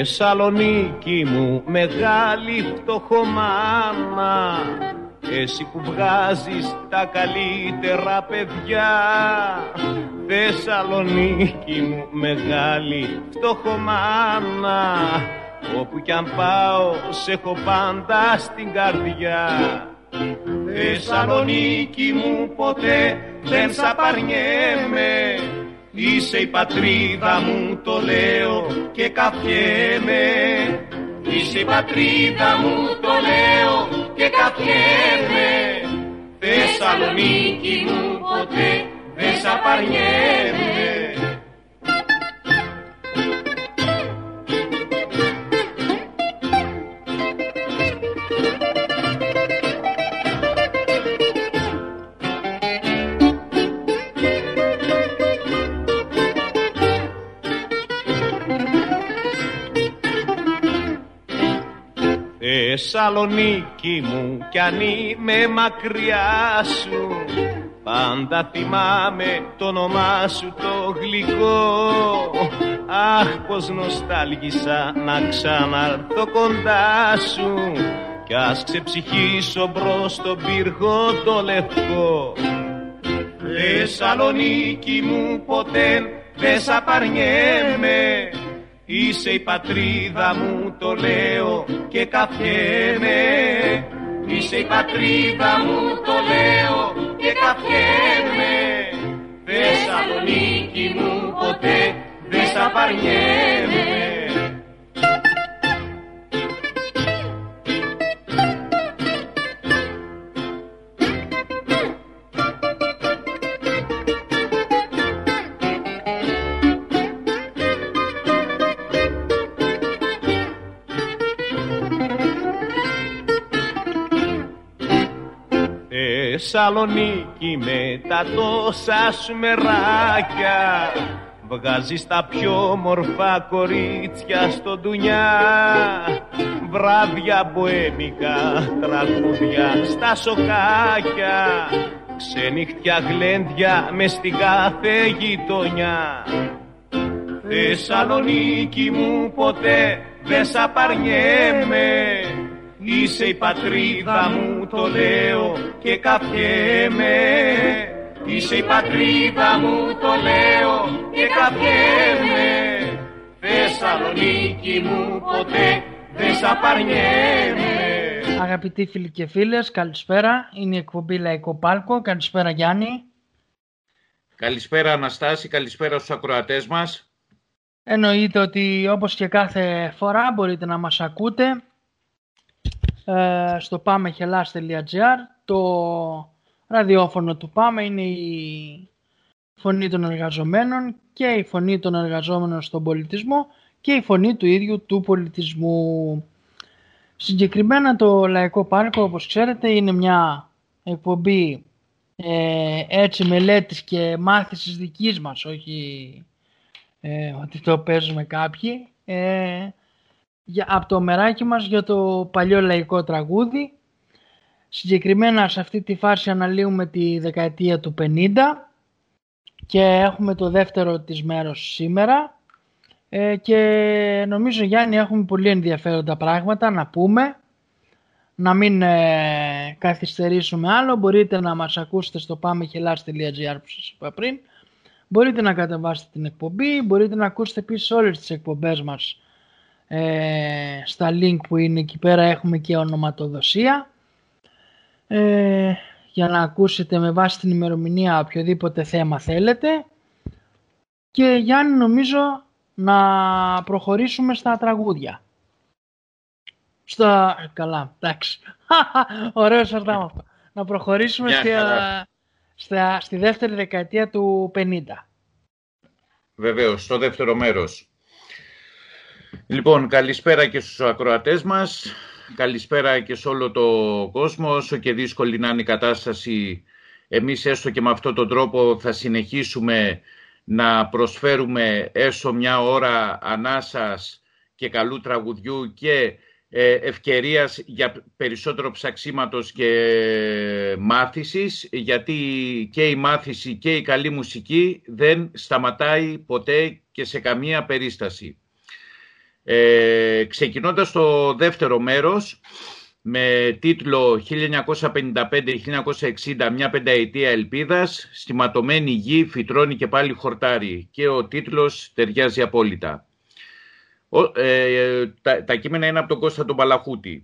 Θεσσαλονίκη μου μεγάλη φτωχομάνα, εσύ που βγάζεις τα καλύτερα παιδιά. Θεσσαλονίκη μου μεγάλη φτωχομάνα, όπου κι αν πάω σε έχω πάντα στην καρδιά. Θεσσαλονίκη μου ποτέ δεν σ' απαρνιέμαι, είσαι η πατρίδα μου, το λέω και καφιέμαι. Είσαι η πατρίδα μου, το λέω και καφιέμαι. Θεσσαλονίκη μου ποτέ δεν σ' απαρνιέμαι. Θεσσαλονίκη μου κι αν είμαι μακριά σου, πάντα θυμάμαι το όνομά σου το γλυκό. Αχ, πως νοστάλγησα να ξαναρθώ κοντά σου, κι ας ξεψυχήσω μπρος στον πύργο το λευκό. Θεσσαλονίκη μου ποτέ δεν σ' απαρνιέμαι, είσαι η πατρίδα μου, το λέω και καφιέμαι. Είσαι η πατρίδα μου, το λέω και καφιέμαι. Θεσσαλονίκη μου ποτέ δεν σ' απαρνιέμαι. Θεσσαλονίκη με τα τόσα σου μεράκια, βγάζεις τα πιο μορφά κορίτσια στο ντουνιά. Βράδια μποέμικα, τραγούδια στα σοκάκια, ξενύχτια γλέντια μες στην κάθε γειτονιά. Θεσσαλονίκη μου ποτέ δεν σ' απαρνιέμαι, είσαι η πατρίδα μου, το λέω και καφιέμαι. Είσαι η πατρίδα μου, το λέω και καφιέμαι. Θεσσαλονίκη μου ποτέ δεν σ' απαρνιέμαι. Αγαπητοί φίλοι και φίλες, καλησπέρα. Είναι η εκπομπή Λαϊκό Πάλκο. Καλησπέρα Γιάννη. Καλησπέρα Αναστάση, καλησπέρα στους ακροατές μας. Εννοείται ότι όπως και κάθε φορά μπορείτε να μας ακούτε στο pamehellas.gr. Το ραδιόφωνο του Πάμε είναι η φωνή των εργαζομένων και η φωνή των εργαζόμενων στον πολιτισμό και η φωνή του ίδιου του πολιτισμού. Συγκεκριμένα το Λαϊκό Πάρκο, όπως ξέρετε, είναι μια εκπομπή έτσι μελέτης και μάθησης δικής μας, όχι ότι το παίζουμε κάποιοι, από το μεράκι μας για το παλιό λαϊκό τραγούδι. Συγκεκριμένα σε αυτή τη φάση αναλύουμε τη δεκαετία του 50 και έχουμε το δεύτερο της μέρος σήμερα και νομίζω Γιάννη έχουμε πολύ ενδιαφέροντα πράγματα να πούμε, να μην καθυστερήσουμε άλλο. Μπορείτε να μας ακούσετε στο pamehellas.gr που σας είπα πριν, μπορείτε να κατεβάσετε την εκπομπή, μπορείτε να ακούσετε επίσης όλες τις εκπομπές μας στα link που είναι εκεί πέρα, έχουμε και ονοματοδοσία για να ακούσετε με βάση την ημερομηνία οποιοδήποτε θέμα θέλετε. Και Γιάννη, νομίζω να προχωρήσουμε στα τραγούδια. Καλά, εντάξει. Ωραίο σαρτάμα αυτό. Να προχωρήσουμε στη δεύτερη δεκαετία του 50. Βεβαίως, στο δεύτερο μέρος. Λοιπόν, καλησπέρα και στους ακροατές μας, καλησπέρα και σε όλο το κόσμο. Όσο και δύσκολη να είναι η κατάσταση, εμείς έστω και με αυτόν τον τρόπο θα συνεχίσουμε να προσφέρουμε έστω μια ώρα ανάσας και καλού τραγουδιού και ευκαιρίας για περισσότερο ψαξίματος και μάθησης, γιατί και η μάθηση και η καλή μουσική δεν σταματάει ποτέ και σε καμία περίσταση. Ξεκινώντας το δεύτερο μέρος, με τίτλο 1955-1960, μια πενταετία ελπίδας, στη ματωμένη γη φυτρώνει και πάλι χορτάρι, και ο τίτλος ταιριάζει απόλυτα. Τα κείμενα είναι από τον Κώστα τον Παλαχούτη,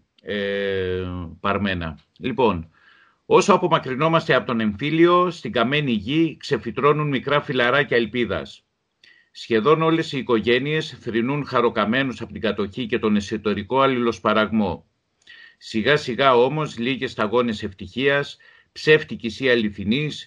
παρμένα. Λοιπόν, όσο απομακρυνόμαστε από τον εμφύλιο, στην καμένη γη ξεφυτρώνουν μικρά φυλαράκια ελπίδας. Σχεδόν όλες οι οικογένειες θρηνούν χαροκαμένους από την κατοχή και τον εσωτερικό αλληλοσπαραγμό. Σιγά σιγά όμως λίγες σταγόνες ευτυχίας, ψεύτικης ή αληθινής,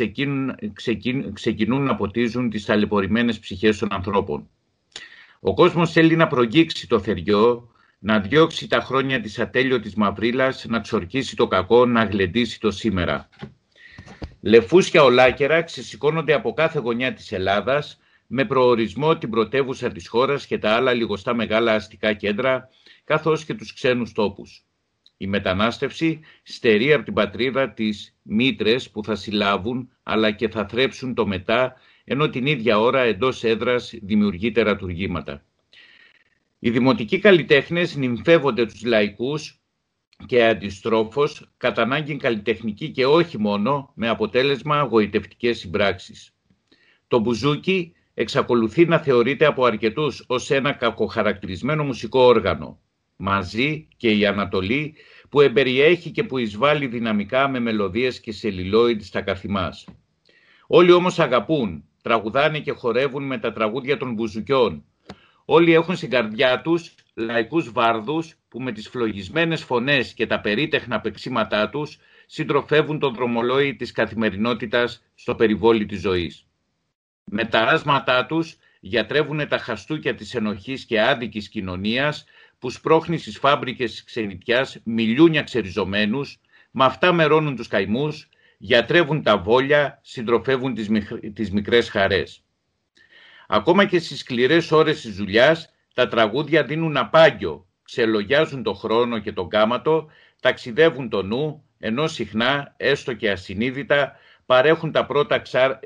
ξεκινούν να ποτίζουν τις ταλαιπωρημένες ψυχές των ανθρώπων. Ο κόσμος θέλει να προγγίξει το θεριό, να διώξει τα χρόνια της ατέλειωτης μαυρίλας, να ξορκίσει το κακό, να γλεντήσει το σήμερα. Λεφούσια ολάκερα ξεσηκώνονται από κάθε γωνιά της Ελλάδας, με προορισμό την πρωτεύουσα της χώρας και τα άλλα λιγοστά μεγάλα αστικά κέντρα, καθώς και τους ξένους τόπους. Η μετανάστευση στερεί από την πατρίδα τις μήτρες που θα συλλάβουν, αλλά και θα θρέψουν το μετά, ενώ την ίδια ώρα εντός έδρας δημιουργεί τερατουργήματα. Οι δημοτικοί καλλιτέχνες νυμφεύονται τους λαϊκούς και αντιστρόφως, κατά ανάγκη καλλιτεχνική και όχι μόνο, με αποτέλεσμα γοητευτικές συμπράξεις. Το μπουζούκι εξακολουθεί να θεωρείται από αρκετούς ως ένα κακοχαρακτηρισμένο μουσικό όργανο, μαζί και η Ανατολή που εμπεριέχει και που εισβάλλει δυναμικά με μελωδίες και σελιλόιντ στα καθημάς. Όλοι όμως αγαπούν, τραγουδάνε και χορεύουν με τα τραγούδια των μπουζουκιών. Όλοι έχουν στην καρδιά τους λαϊκούς βάρδους που με τις φλογισμένες φωνές και τα περίτεχνα παίξήματά τους συντροφεύουν τον δρομολόι της καθημερινότητας στο περιβόλι της ζωής. Με τα άσματά τους γιατρεύουν τα χαστούκια της ενοχής και άδικης κοινωνίας που σπρώχνει στις φάμπρικες της ξενιτιάς μιλούνια ξεριζωμένους, με αυτά μερώνουν τους καημούς, γιατρεύουν τα βόλια, συντροφεύουν τις μικρές χαρές. Ακόμα και στις σκληρές ώρες της δουλειάς, τα τραγούδια δίνουν απάγιο, ξελογιάζουν το χρόνο και τον κάματο, ταξιδεύουν το νου, ενώ συχνά, έστω και ασυνείδητα, παρέχουν τα πρώτα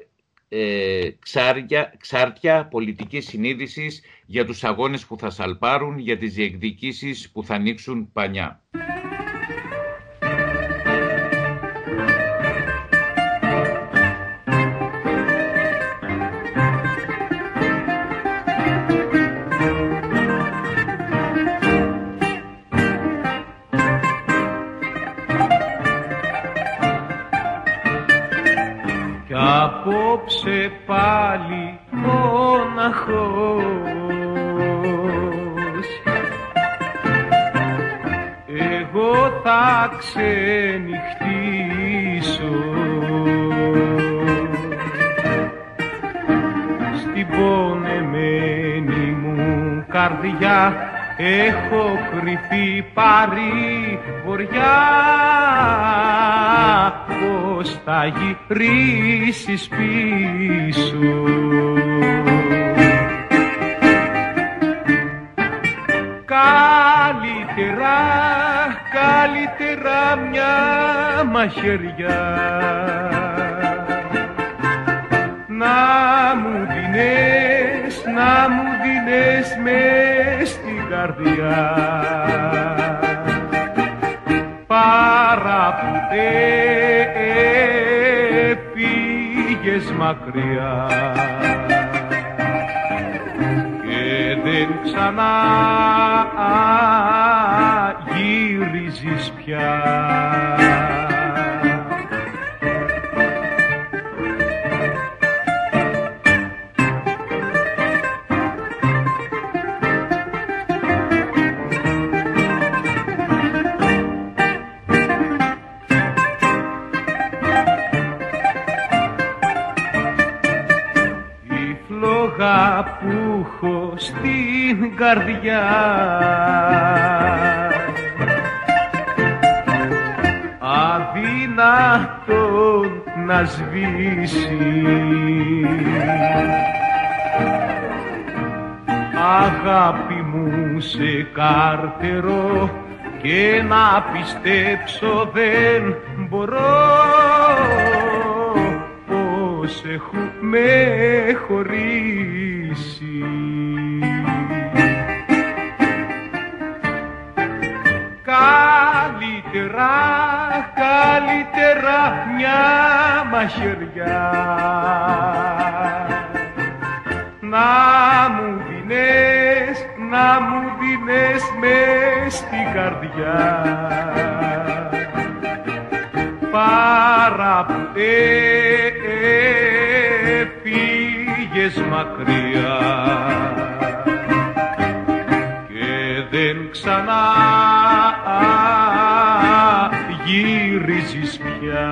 ξάρτια πολιτικής συνείδησης για τους αγώνες που θα σαλπάρουν, για τις διεκδικήσεις που θα ανοίξουν πανιά. Απόψε πάλι μοναχός, εγώ θα ξενυχτήσω στην πονεμένη μου καρδιά. Έχω κρυφεί παρηγοριά, πως θα γυρίσεις πίσω. Καλύτερα μια μαχαιριά να μου δίνες μες στην καρδιά, παρά που πήγες μακριά και δεν ξανά γυρίζεις πια. Που έχω στην καρδιά αδύνατον να σβήσει, αγάπη μου σε κάρτερο και να πιστέψω δεν μπορώ πως έχουμε χωρίσει. μέρα μια μαχαιριά να μου δίνες μες στην καρδιά παρά που έφυγες μακριά και δεν ξανά γύριζεις πια.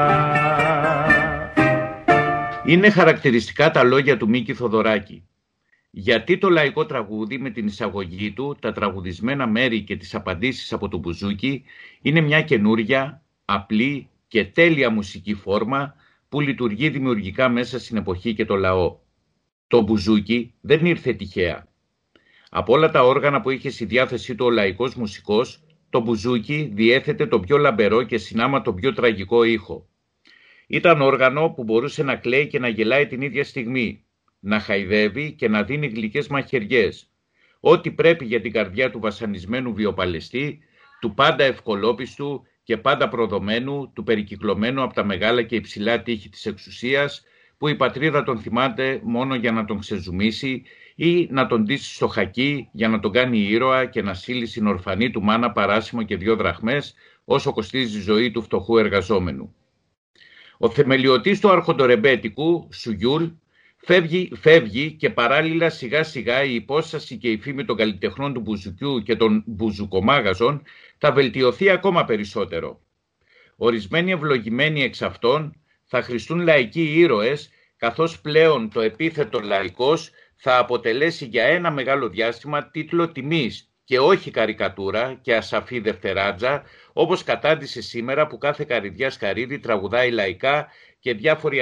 Είναι χαρακτηριστικά τα λόγια του Μίκη Θοδωράκη. Γιατί το λαϊκό τραγούδι με την εισαγωγή του, τα τραγουδισμένα μέρη και τις απαντήσεις από το μπουζούκι είναι μια καινούρια, απλή και τέλεια μουσική φόρμα που λειτουργεί δημιουργικά μέσα στην εποχή και το λαό. Το μπουζούκι δεν ήρθε τυχαία. Από όλα τα όργανα που είχε στη διάθεσή του ο λαϊκός μουσικός, το μπουζούκι διέθετε το πιο λαμπερό και συνάμα το πιο τραγικό ήχο. Ήταν όργανο που μπορούσε να κλαίει και να γελάει την ίδια στιγμή, να χαϊδεύει και να δίνει γλυκές μαχαιριές. Ό,τι πρέπει για την καρδιά του βασανισμένου βιοπαλαιστή, του πάντα ευκολόπιστου και πάντα προδομένου, του περικυκλωμένου από τα μεγάλα και υψηλά τείχη της εξουσίας, που η πατρίδα τον θυμάται μόνο για να τον ξεζουμίσει ή να τον ντύσει στο χακί για να τον κάνει ήρωα και να στείλει στην ορφανή του μάνα παράσημο και 2 δραχμές όσο κοστίζει η ζωή του φτωχού εργαζόμενου. Ο θεμελιωτής του αρχοντορεμπέτικου, Σουγιούλ, φεύγει και παράλληλα σιγά σιγά η υπόσταση και η φήμη των καλλιτεχνών του μπουζουκιού και των μπουζουκομάγαζων θα βελτιωθεί ακόμα περισσότερο. Ορισμένοι ευλογημένοι εξ αυτών θα χρηστούν λαϊκοί ήρωες, καθώς πλέον το επίθετο λαϊκός θα αποτελέσει για ένα μεγάλο διάστημα τίτλο τιμής και όχι καρικατούρα και ασαφή δευτεράτζα, όπως κατάντησε σήμερα που κάθε καρυδιά σκαρίδι τραγουδάει λαϊκά και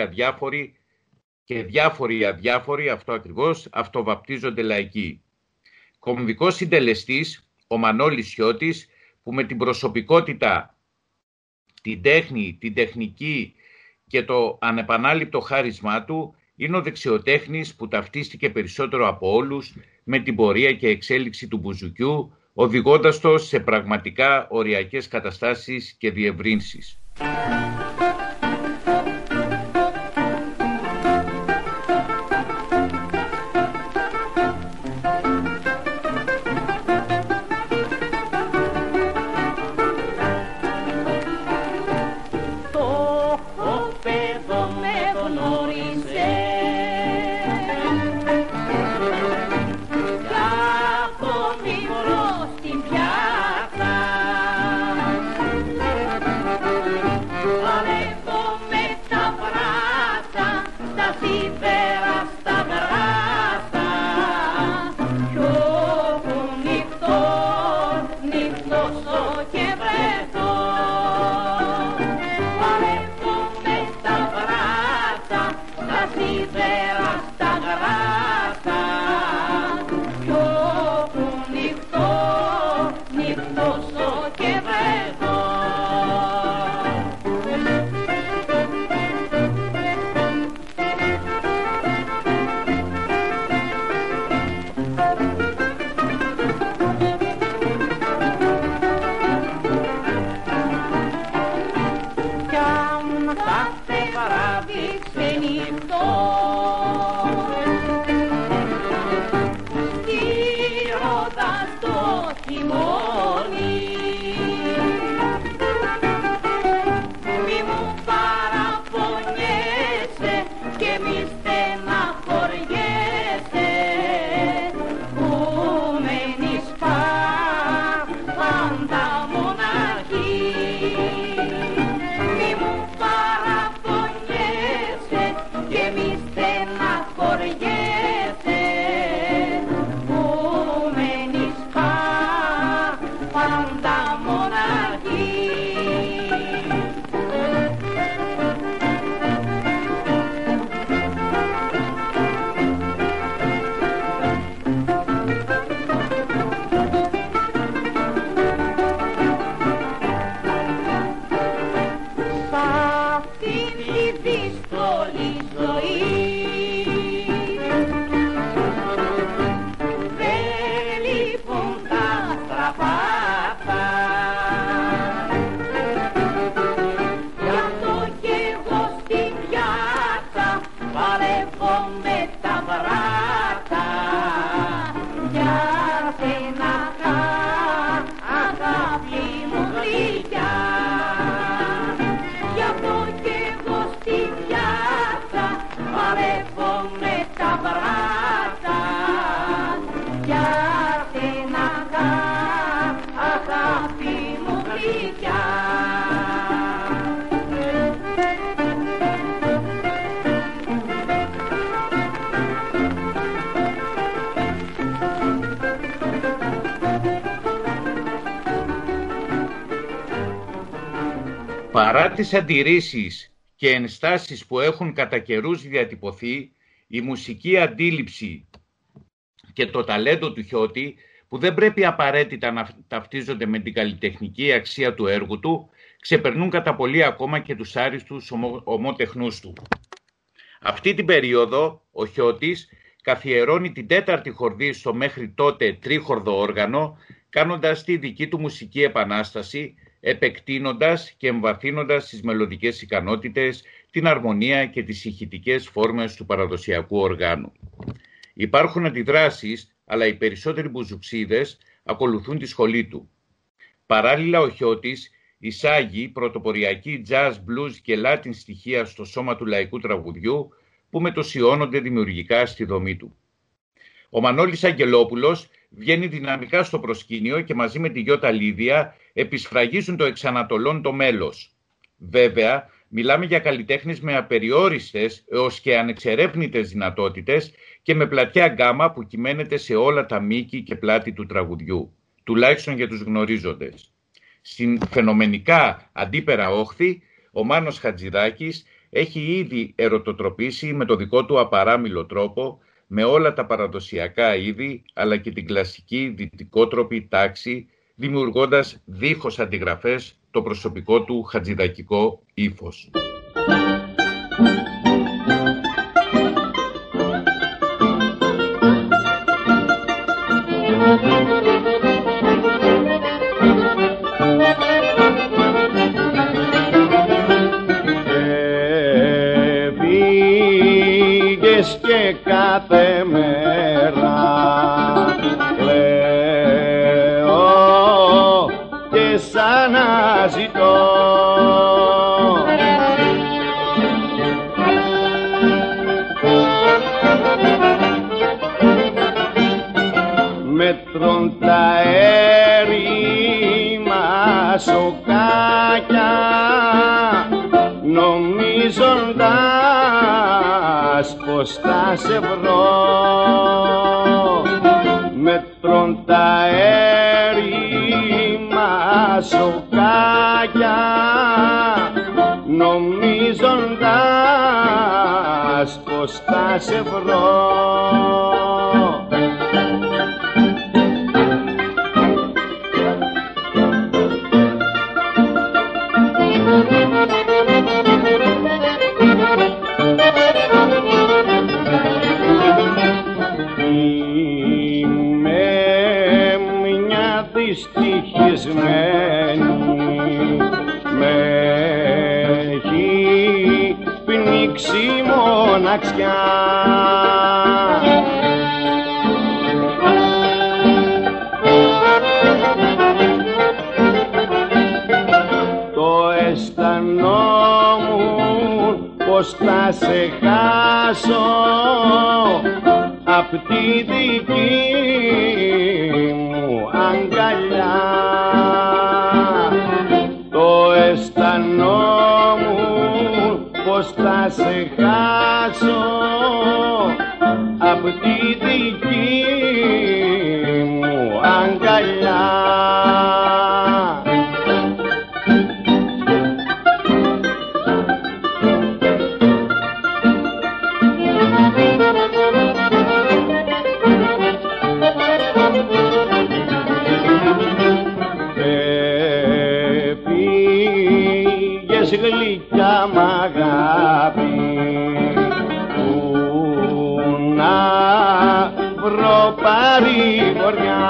διάφοροι αδιάφοροι, αυτό ακριβώς, αυτοβαπτίζονται λαϊκοί. Κομβικός συντελεστής, ο Μανώλης Σιώτης, που με την προσωπικότητα, την τέχνη, την τεχνική και το ανεπανάληπτο χάρισμά του, είναι ο δεξιοτέχνης που ταυτίστηκε περισσότερο από όλους με την πορεία και εξέλιξη του μπουζουκιού, οδηγώντας το σε πραγματικά οριακές καταστάσεις και διευρύνσεις. Παρά τις αντιρρήσεις και ενστάσεις που έχουν κατά καιρούς διατυπωθεί, η μουσική αντίληψη και το ταλέντο του Χιώτη, που δεν πρέπει απαραίτητα να ταυτίζονται με την καλλιτεχνική αξία του έργου του, ξεπερνούν κατά πολύ ακόμα και τους άριστους ομότεχνούς του. Αυτή την περίοδο ο Χιώτης καθιερώνει την τέταρτη χορδή στο μέχρι τότε τρίχορδο όργανο, κάνοντας τη δική του μουσική επανάσταση, επεκτείνοντας και εμβαθύνοντας τις μελωδικές ικανότητες, την αρμονία και τις ηχητικές φόρμες του παραδοσιακού οργάνου. Υπάρχουν αντιδράσεις, αλλά οι περισσότεροι μπουζουξίδες ακολουθούν τη σχολή του. Παράλληλα, ο Χιώτης εισάγει πρωτοποριακή jazz, blues και latin στοιχεία στο σώμα του λαϊκού τραγουδιού, που μετοσιώνονται δημιουργικά στη δομή του. Ο Μανώλης Αγγελόπουλος βγαίνει δυναμικά στο προσκήνιο και μαζί με τη Γιώτα Λίδια επισφραγίζουν το εξανατολών το μέλος. Βέβαια, μιλάμε για καλλιτέχνες με απεριόριστες έως και ανεξερεύνητες δυνατότητες και με πλατιά γκάμα που κυμαίνεται σε όλα τα μήκη και πλάτη του τραγουδιού, τουλάχιστον για τους γνωρίζοντες. Στην φαινομενικά αντίπερα όχθη, ο Μάνος Χατζηδάκης έχει ήδη ερωτοτροπήσει με το δικό του απαράμιλο τρόπο με όλα τα παραδοσιακά είδη, αλλά και την κλασική δυτικότροπη τάξη, δημιουργώντας δίχως αντιγραφές το προσωπικό του χατζηδακικό ύφος. Και κάθε μέρα κλαίω και σ' αναζητώ. Μέτρων τα έρημα σοκάκια, νομίζοντας πως θα σε βρω. Μέτρων τα έρημα σοκάκια, νομίζοντας πως θα σε βρω. Δυστυχισμένη με έχει πνίξει μοναξιά. Το αισθανόμουν πως θα σε χάσω απ' τη δική μου αγκαλιά. Το αισθανόμουν πως θα σε χάσω απ' τη δική μου αγκαλιά. Γλυκιά μ' αγάπη που να βρω παρηγοριά.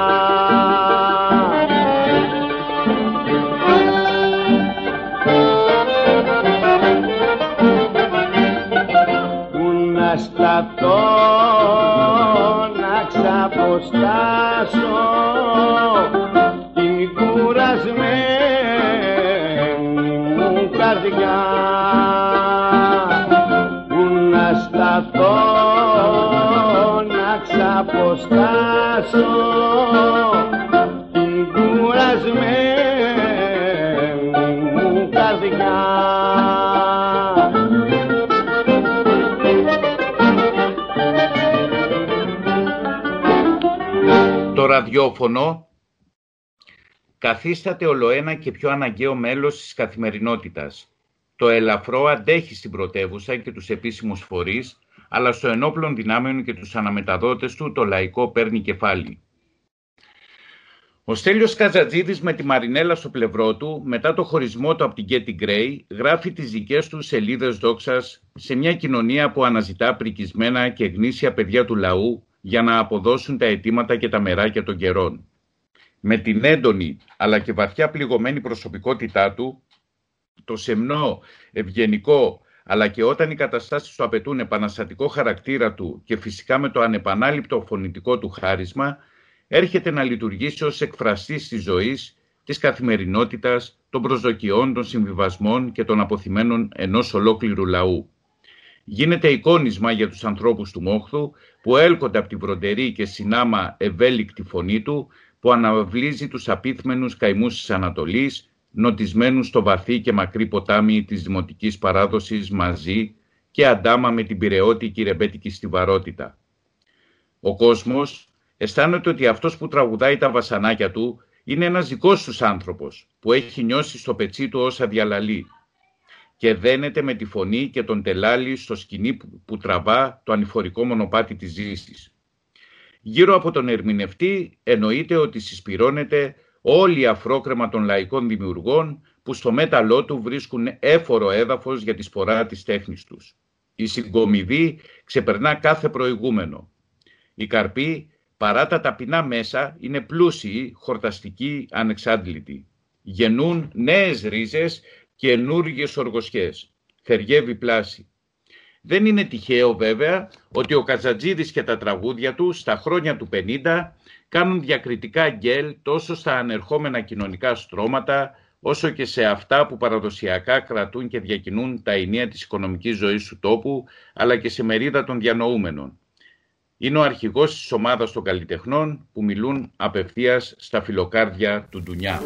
Που να σταθώ, να ξαποστάσω την κουρασμένη καρδιά. Που να σταθώ, να ξαποστάσω την κουρασμένη μου καρδιά. Το ραδιόφωνο καθίσταται ολοένα και πιο αναγκαίο μέλος της καθημερινότητας. Το ελαφρό αντέχει στην πρωτεύουσα και τους επίσημους φορείς, αλλά στο ενόπλων δυνάμεων και τους αναμεταδότες του το λαϊκό παίρνει κεφάλι. Ο Στέλιος Καζατζίδης με τη Μαρινέλα στο πλευρό του, μετά το χωρισμό του από την Γκέτι Γκρέι, γράφει τις δικές του σελίδες δόξας σε μια κοινωνία που αναζητά πρικισμένα και γνήσια παιδιά του λαού για να αποδώσουν τα αιτήματα και τα μεράκια των καιρών. Με την έντονη αλλά και βαθιά πληγωμένη προσωπικότητά του, το σεμνό, ευγενικό, αλλά και όταν οι καταστάσεις του απαιτούν επαναστατικό χαρακτήρα του και φυσικά με το ανεπανάληπτο φωνητικό του χάρισμα, έρχεται να λειτουργήσει ως εκφραστής της ζωής, της καθημερινότητας, των προσδοκιών, των συμβιβασμών και των αποθυμένων ενός ολόκληρου λαού. Γίνεται εικόνισμα για τους ανθρώπους του Μόχθου που έλκονται από τη βροντερή και συνάμα ευέλικτη φωνή του, που αναβλύζει τους απίθμενους καημούς της Ανατολής, νοτισμένους στο βαθύ και μακρύ ποτάμι της δημοτικής παράδοσης μαζί και αντάμα με την πειραιώτικη ρεμπέτικη στιβαρότητα. Ο κόσμος αισθάνεται ότι αυτός που τραγουδάει τα βασανάκια του είναι ένας δικός τους άνθρωπος που έχει νιώσει στο πετσί του όσα διαλαλεί και δένεται με τη φωνή και τον τελάλι στο σκηνή που τραβά το ανηφορικό μονοπάτι της ζήσης. Γύρω από τον ερμηνευτή εννοείται ότι συσπυρώνεται όλη η αφρόκρεμα των λαϊκών δημιουργών που στο μέταλλό του βρίσκουν έφορο έδαφος για τη σπορά της τέχνης τους. Η συγκομιδή ξεπερνά κάθε προηγούμενο. Οι καρποί, παρά τα ταπεινά μέσα, είναι πλούσιοι, χορταστικοί, ανεξάντλητοι. Γεννούν νέες ρίζες και ενούργιες οργοσιές. Θεριεύει πλάση. Δεν είναι τυχαίο βέβαια ότι ο Καζατζίδης και τα τραγούδια του στα χρόνια του 50 κάνουν διακριτικά γκέλ τόσο στα ανερχόμενα κοινωνικά στρώματα όσο και σε αυτά που παραδοσιακά κρατούν και διακινούν τα ηνία της οικονομικής ζωής του τόπου, αλλά και σε μερίδα των διανοούμενων. Είναι ο αρχηγός της ομάδας των καλλιτεχνών που μιλούν απευθείας στα φιλοκάρδια του ντουνιά.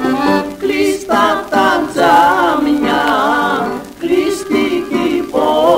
Κλείστα τα τζάμια, κλειστική πόρτα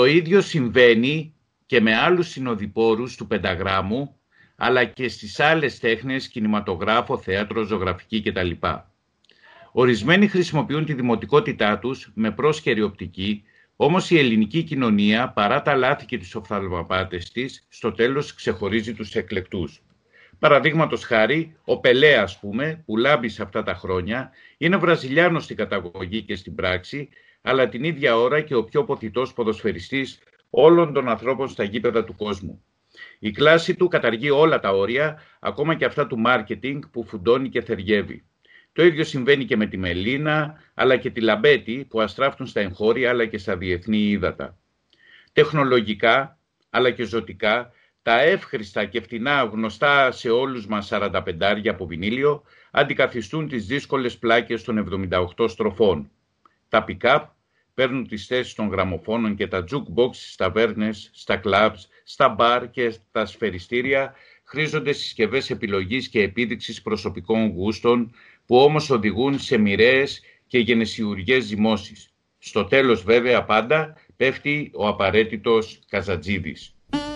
Το ίδιο συμβαίνει και με άλλους συνοδοιπόρους του πενταγράμμου, αλλά και στις άλλες τέχνες, κινηματογράφο, θέατρο, ζωγραφική κτλ. Ορισμένοι χρησιμοποιούν τη δημοτικότητά τους με πρόσκαιρη οπτική, όμως η ελληνική κοινωνία, παρά τα λάθη και τους οφθαλμαπάτες της, στο τέλος ξεχωρίζει τους εκλεκτούς. Παραδείγματος χάρη, ο Πελέ, ας πούμε, που λάμπει σε αυτά τα χρόνια, είναι Βραζιλιάνος στην καταγωγή και στην πράξη, αλλά την ίδια ώρα και ο πιο ποθητός ποδοσφαιριστής όλων των ανθρώπων στα γήπεδα του κόσμου. Η κλάση του καταργεί όλα τα όρια, ακόμα και αυτά του μάρκετινγκ που φουντώνει και θεριεύει. Το ίδιο συμβαίνει και με τη Μελίνα, αλλά και τη Λαμπέτη που αστράφτουν στα εγχώρια αλλά και στα διεθνή ύδατα. Τεχνολογικά, αλλά και ζωτικά, τα εύχριστα και φτηνά γνωστά σε όλους μας 45 από βινίλιο αντικαθιστούν τις δύσκολες πλάκες των 78 στροφών. Τα pick-up παίρνουν τις θέσεις των γραμμοφώνων και τα jukebox στις ταβέρνες, στα clubs, στα μπαρ και στα σφαιριστήρια χρήζονται συσκευές επιλογής και επίδειξης προσωπικών γούστων που όμως οδηγούν σε μοιραίες και γενεσιουργές ζυμώσεις. Στο τέλος βέβαια πάντα πέφτει ο απαραίτητος Καζατζίδης.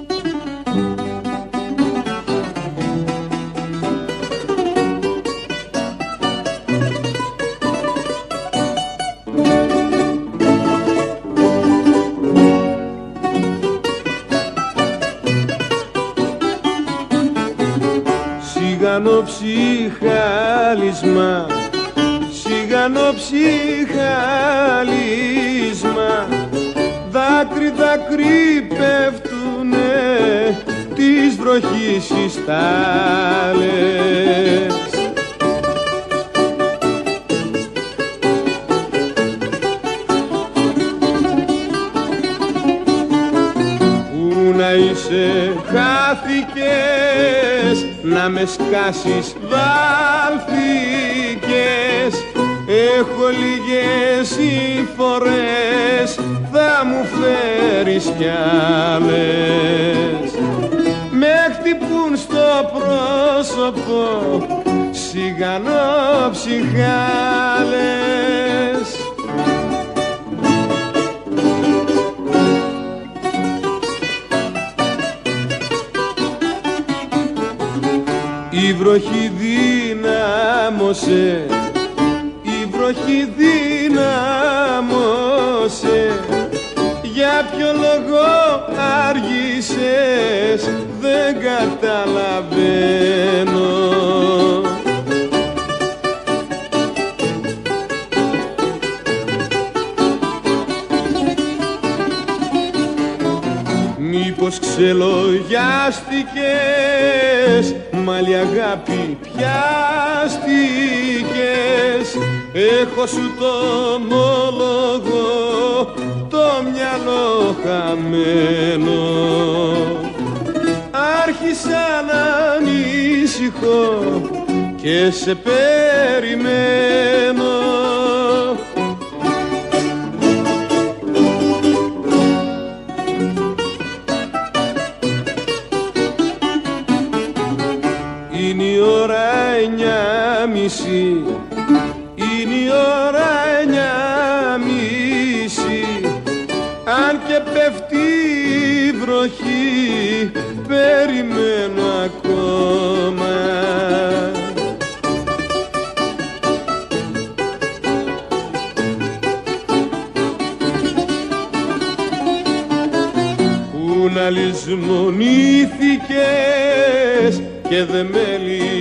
Ψυχάλισμα, σιγανό ψυχάλισμα, δάκρυ δάκρυ πέφτουνε της βροχής οι στάλες. Πού να είσαι χάθηκες, να με σκάσεις βάλθηκες, έχω λίγες οι φορές, θα μου φέρεις κι άλλες. Με χτυπούν στο πρόσωπο σιγανό ψυχάλες. Η βροχή δύναμωσε, η βροχή δύναμωσε, για ποιο λόγο άργησες δεν καταλαβαίνω. Μήπως ξελογιάστηκες, μάλλη αγάπη πιάστηκες, έχω σου το ομόλογο, το μυαλό χαμένο. Άρχισα να ανησυχώ και σε περιμένω. Είναι η ώρα 9:30, είναι η ώρα 9:30, αν και πέφτει η βροχή περιμένω ακόμα. Πού να λησμονήθηκες και δε με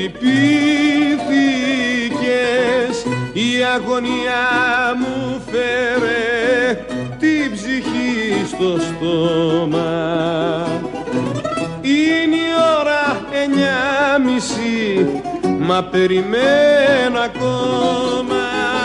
λυπήθηκες, η αγωνία μου φέρε την ψυχή στο στόμα. Είναι η ώρα 9:30, μα περιμένω ακόμα.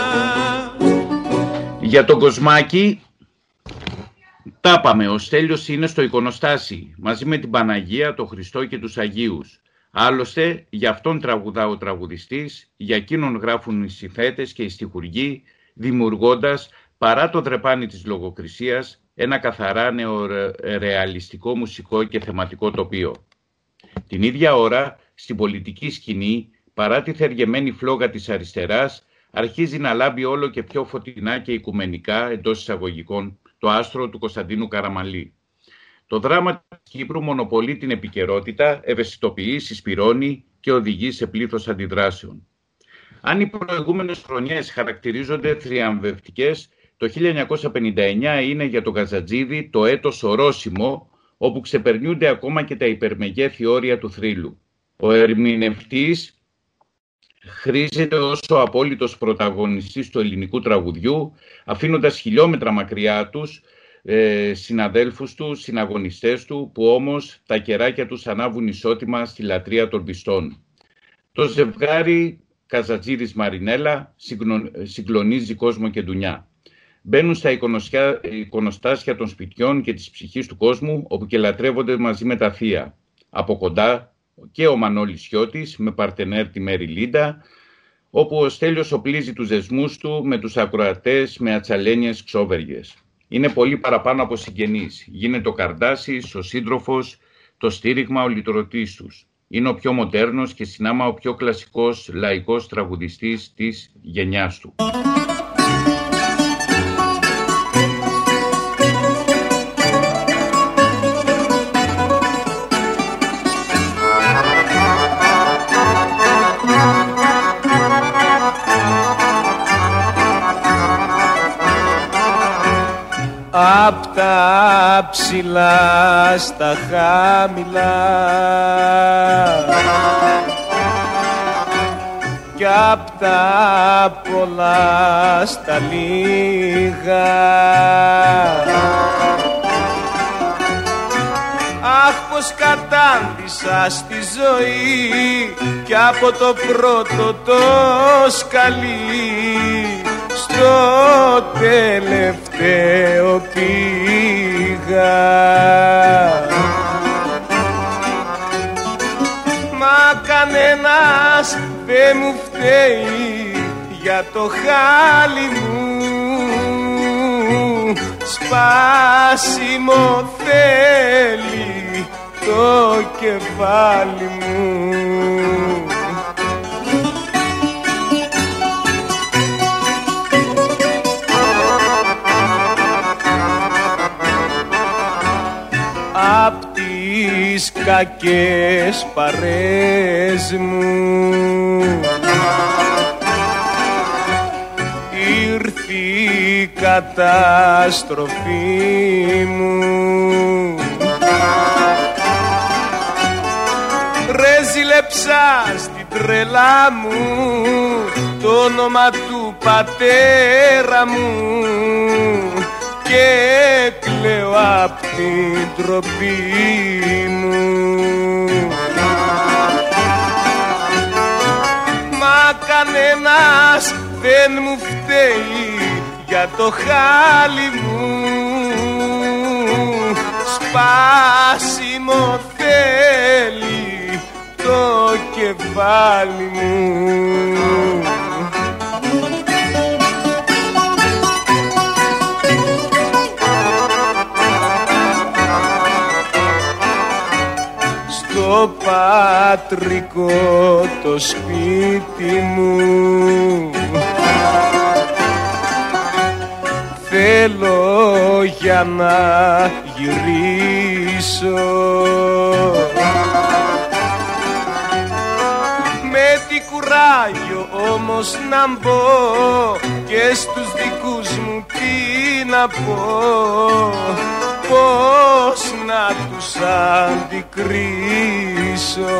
Για τον Κοσμάκη τα είπαμε, ο Στέλιος είναι στο εικονοστάσι μαζί με την Παναγία, τον Χριστό και τους Αγίους. Άλλωστε, για αυτόν τραγουδά ο τραγουδιστής, για εκείνον γράφουν οι συνθέτες και οι στιχουργοί, δημιουργώντας, παρά το δρεπάνι της λογοκρισίας, ένα καθαρά νεορεαλιστικό μουσικό και θεματικό τοπίο. Την ίδια ώρα, στην πολιτική σκηνή, παρά τη θεργεμένη φλόγα της αριστεράς, αρχίζει να λάμπει όλο και πιο φωτεινά και οικουμενικά, εντός εισαγωγικών, το άστρο του Κωνσταντίνου Καραμανλή. Το δράμα της Κύπρου μονοπολεί την επικαιρότητα, ευαισθητοποιεί, συσπυρώνει και οδηγεί σε πλήθος αντιδράσεων. Αν οι προηγούμενες χρονιές χαρακτηρίζονται θριαμβευτικές, το 1959 είναι για τον Καζατζίδη το έτος ορόσημο, όπου ξεπερνιούνται ακόμα και τα υπερμεγέθη όρια του θρύλου. Ο ερμηνευτής χρήζεται ως ο απόλυτος πρωταγωνιστής του ελληνικού τραγουδιού, αφήνοντας χιλιόμετρα μακριά τους συναδέλφους του, συναγωνιστές του, που όμως τα κεράκια τους ανάβουν ισότιμα στη λατρεία των πιστών. Το ζευγάρι Καζατζίδης Μαρινέλα συγκλονίζει κόσμο και ντουνιά. Μπαίνουν στα εικονοστάσια των σπιτιών και της ψυχής του κόσμου, όπου και λατρεύονται μαζί με τα θεία. Από κοντά και ο Μανώλης Σιώτης με παρτενέρ τη Μέρη Λίντα, όπου ο Στέλιος οπλίζει τους δεσμούς του με τους ακροατές με ατσαλένιες ξόβεργες. Είναι πολύ παραπάνω από συγγενείς. Γίνεται ο Καρντάσης, ο σύντροφος, το στήριγμα, ο λυτρωτής τους. Είναι ο πιο μοντέρνος και συνάμα ο πιο κλασικός λαϊκός τραγουδιστής της γενιάς του. Απ' τα ψηλά στα χαμηλά κι απ' τα πολλά στα λίγα, αχ πως κατάντησα στη ζωή κι από το πρώτο το σκαλί στο τελευταίο πήγα. Μα κανένας δεν μου φταίει για το χάλι μου, σπάσιμο θέλει το κεφάλι μου. Απ' τις κακές παρές μου ήρθε η καταστροφή μου. Ρε ζήλεψα στην τρελά μου το όνομα του πατέρα μου και κλαίω απ' την ντροπή μου. Μα κανένας δεν μου φταίει για το χάλι μου, σπάσιμο θέλει το κεφάλι μου. Στο πατρικό το σπίτι μου θέλω για να γυρίσω, με τι κουράγιο όμως να μπω και στους δικούς μου τι να πω, πώς να τους αντικρίσω.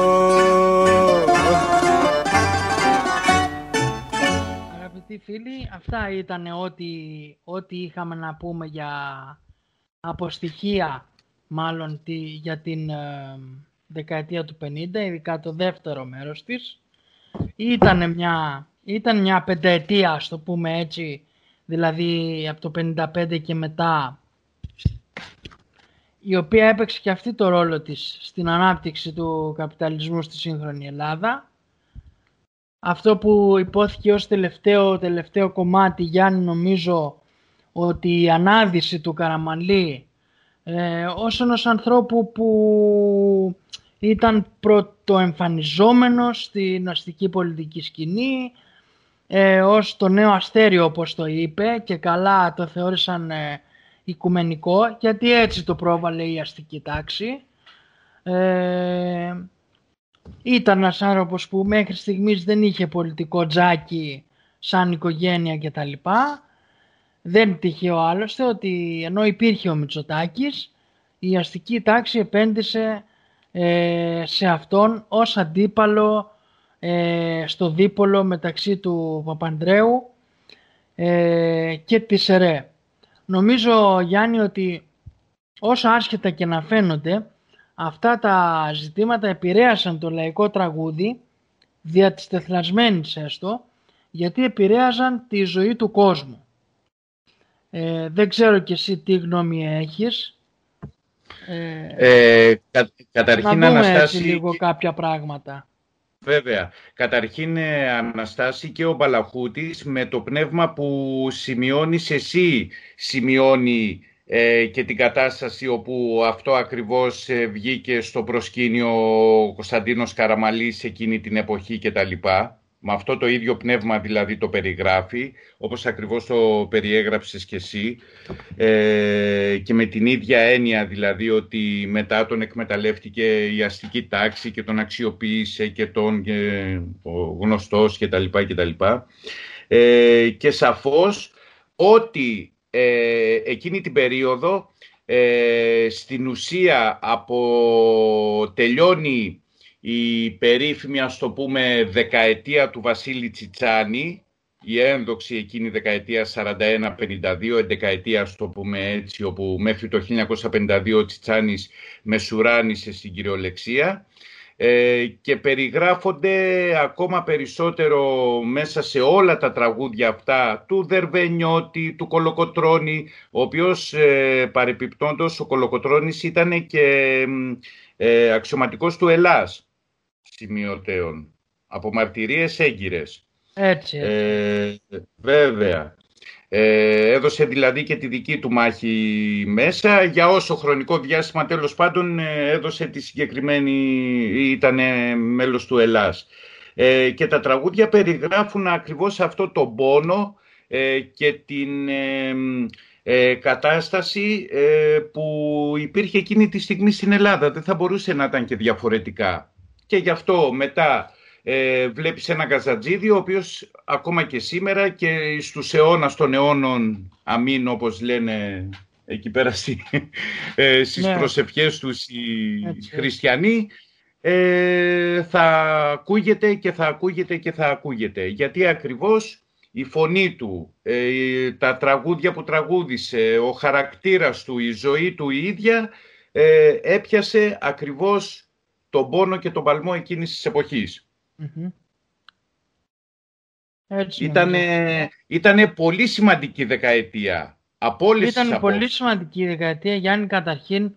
Αγαπητοί φίλοι, αυτά ήταν ό,τι είχαμε να πούμε για αποστοιχεία, μάλλον για την δεκαετία του 50, ειδικά το δεύτερο μέρος της. Ήταν μια πενταετία, ας το πούμε έτσι, δηλαδή από το 55 και μετά, η οποία έπαιξε και αυτή το ρόλο της στην ανάπτυξη του καπιταλισμού στη σύγχρονη Ελλάδα. Αυτό που υπόθηκε ως τελευταίο κομμάτι, Γιάννη, νομίζω ότι η ανάδυση του Καραμανλή ως ενός ανθρώπου που ήταν πρωτοεμφανιζόμενος στην αστική πολιτική σκηνή, ως το νέο αστέριο όπως το είπε, και καλά το θεώρησαν οικουμενικό, γιατί έτσι το πρόβαλε η αστική τάξη. Ήταν ένας άνθρωπος που μέχρι στιγμής δεν είχε πολιτικό τζάκι σαν οικογένεια κτλ. Δεν τυχαίο άλλωστε ότι ενώ υπήρχε ο Μητσοτάκης, η αστική τάξη επένδυσε σε αυτόν ως αντίπαλο στο δίπολο μεταξύ του Παπανδρέου και της ΕΡΕ. Νομίζω, Γιάννη, ότι όσο άσχετα και να φαίνονται, αυτά τα ζητήματα επηρέασαν το λαϊκό τραγούδι, δια της τεθλασμένης έστω, γιατί επηρέαζαν τη ζωή του κόσμου. Δεν ξέρω κι εσύ τι γνώμη έχεις. Καταρχήν, να δούμε Αναστάση, έτσι λίγο κάποια πράγματα. Βέβαια. Καταρχήν, Αναστάση, και ο Μπαλαχούτης με το πνεύμα που σημειώνεις εσύ, σημειώνει και την κατάσταση όπου αυτό ακριβώς βγήκε στο προσκήνιο ο Κωνσταντίνος Καραμαλής εκείνη την εποχή κτλ. Με αυτό το ίδιο πνεύμα δηλαδή το περιγράφει, όπως ακριβώς το περιέγραψες και εσύ, και με την ίδια έννοια δηλαδή ότι μετά τον εκμεταλλεύτηκε η αστική τάξη και τον αξιοποίησε και τον ο γνωστός κτλ. Και σαφώς ότι εκείνη την περίοδο στην ουσία τελειώνει η περίφημη, ας το πούμε, δεκαετία του Βασίλη Τσιτσάνη, η ένδοξη εκείνη δεκαετία 41-52, δεκαετία, ας το πούμε έτσι, όπου μέχρι το 1952 ο Τσιτσάνης μεσουράνησε στην κυριολεξία, και περιγράφονται ακόμα περισσότερο μέσα σε όλα τα τραγούδια αυτά του Δερβενιώτη, του Κολοκοτρώνη, ο οποίος παρεπιπτόντος ο Κολοκοτρώνης ήταν και αξιωματικός του Ελλάς σημειωτέων, από μαρτυρίες έγκυρες. Έτσι. Βέβαια. Έδωσε δηλαδή και τη δική του μάχη μέσα, για όσο χρονικό διάστημα τέλος πάντων έδωσε τη συγκεκριμένη, ήταν μέλος του Ελλάς. Και τα τραγούδια περιγράφουν ακριβώς αυτό το πόνο και την κατάσταση που υπήρχε εκείνη τη στιγμή στην Ελλάδα. Δεν θα μπορούσε να ήταν και διαφορετικά. Και γι' αυτό μετά βλέπεις έναν Καζατζίδη, ο οποίος ακόμα και σήμερα και στους αιώνας των αιώνων, αμήν όπως λένε εκεί πέρα στις προσευχές τους οι χριστιανοί, θα ακούγεται και θα ακούγεται και θα ακούγεται. Γιατί ακριβώς η φωνή του, τα τραγούδια που τραγούδισε, ο χαρακτήρας του, η ζωή του η ίδια, έπιασε ακριβώς τον πόνο και τον παλμό εκείνης της εποχής. Mm-hmm. Ήτανε πολύ σημαντική δεκαετία. Ήταν πολύ σημαντική δεκαετία, Γιάννη. Καταρχήν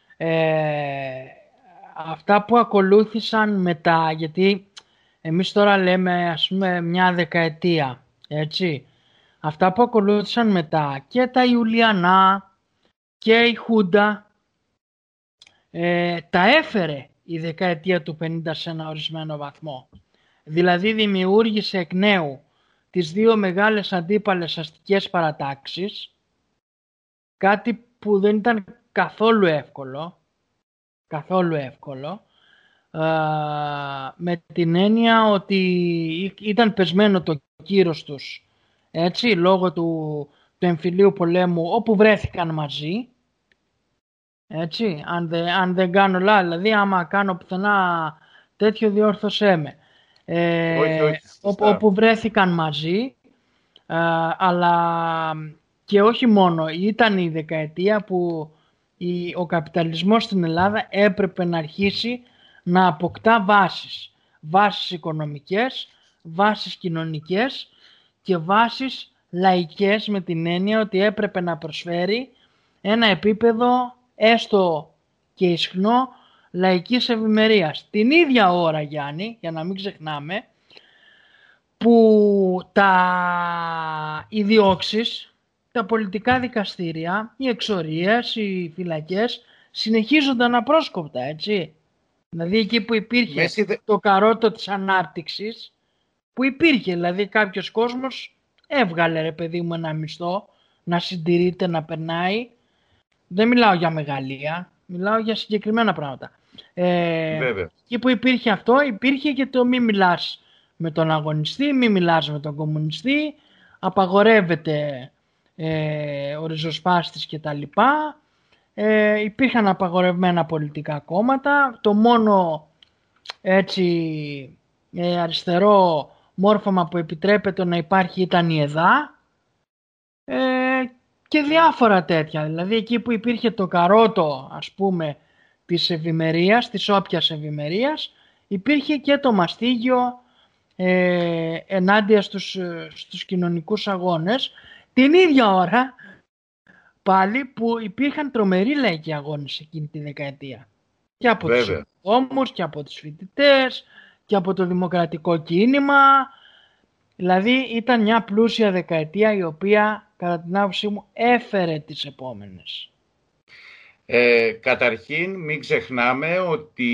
αυτά που ακολούθησαν μετά, γιατί εμείς τώρα λέμε ας πούμε μια δεκαετία, έτσι. Αυτά που ακολούθησαν μετά και τα Ιουλιανά και η Χούντα, τα έφερε η δεκαετία του 50 σε ένα ορισμένο βαθμό. Δηλαδή δημιούργησε εκ νέου τις δύο μεγάλες αντίπαλες αστικές παρατάξεις, κάτι που δεν ήταν καθόλου εύκολο, με την έννοια ότι ήταν πεσμένο το κύρος τους, έτσι, λόγω του εμφυλίου πολέμου όπου βρέθηκαν μαζί. Έτσι, αν δεν κάνω λάθος, δηλαδή άμα κάνω πουθενά τέτοιο διόρθωσέ με. Όχι, όπου βρέθηκαν μαζί, αλλά και όχι μόνο, ήταν η δεκαετία που ο καπιταλισμός στην Ελλάδα έπρεπε να αρχίσει να αποκτά βάσεις οικονομικές, βάσεις κοινωνικές και βάσεις λαϊκές, με την έννοια ότι έπρεπε να προσφέρει ένα επίπεδο έστω και ισχνό λαϊκής ευημερίας. Την ίδια ώρα, Γιάννη, για να μην ξεχνάμε, που οι διώξεις, τα πολιτικά δικαστήρια, οι εξορίες, οι φυλακές συνεχίζονταν απρόσκοπτα, έτσι. Δηλαδή εκεί που υπήρχε το καρότο της ανάπτυξης, που υπήρχε δηλαδή κάποιος κόσμος έβγαλε, ρε παιδί μου, ένα μισθό να συντηρείται, να περνάει. Δεν μιλάω για μεγαλεία, μιλάω για συγκεκριμένα πράγματα. Εκεί που υπήρχε αυτό, υπήρχε και το μη μιλάς με τον αγωνιστή, μη μιλάς με τον κομμουνιστή, απαγορεύεται ο ριζοσπάστης κτλ. Υπήρχαν απαγορευμένα πολιτικά κόμματα. Το μόνο έτσι αριστερό μόρφωμα που επιτρέπεται να υπάρχει ήταν η ΕΔΑ και διάφορα τέτοια. Δηλαδή εκεί που υπήρχε το καρότο, ας πούμε, της ευημερίας, της όποιας ευημερίας, υπήρχε και το μαστίγιο ενάντια στους κοινωνικούς αγώνες, την ίδια ώρα πάλι που υπήρχαν τρομεροί λαϊκοί αγώνες εκείνη τη δεκαετία. Και από τους ομούς και από τους φοιτητές και από το δημοκρατικό κίνημα. Δηλαδή ήταν μια πλούσια δεκαετία η οποία κατά την άποψή μου έφερε τις επόμενες. Καταρχήν μην ξεχνάμε ότι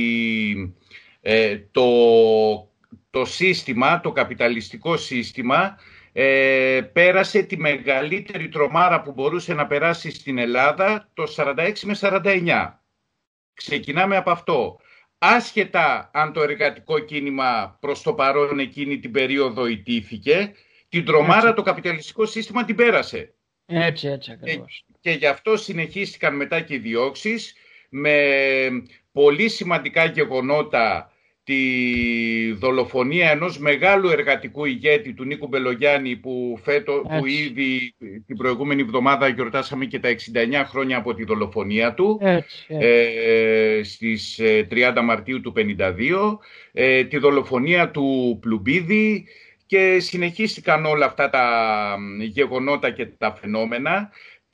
το σύστημα, το καπιταλιστικό σύστημα πέρασε τη μεγαλύτερη τρομάρα που μπορούσε να περάσει στην Ελλάδα το 46 με 49. Ξεκινάμε από αυτό. Άσχετα αν το εργατικό κίνημα προς το παρόν εκείνη την περίοδο ιτήθηκε, την τρομάρα το καπιταλιστικό σύστημα την πέρασε. Έτσι ακριβώς. Και γι' αυτό συνεχίστηκαν μετά και οι διώξεις με πολύ σημαντικά γεγονότα, τη δολοφονία ενός μεγάλου εργατικού ηγέτη του Νίκου Μπελογιάννη που ήδη την προηγούμενη εβδομάδα γιορτάσαμε και τα 69 χρόνια από τη δολοφονία του στις 30 Μαρτίου του 1952, τη δολοφονία του Πλουμπίδη και συνεχίστηκαν όλα αυτά τα γεγονότα και τα φαινόμενα.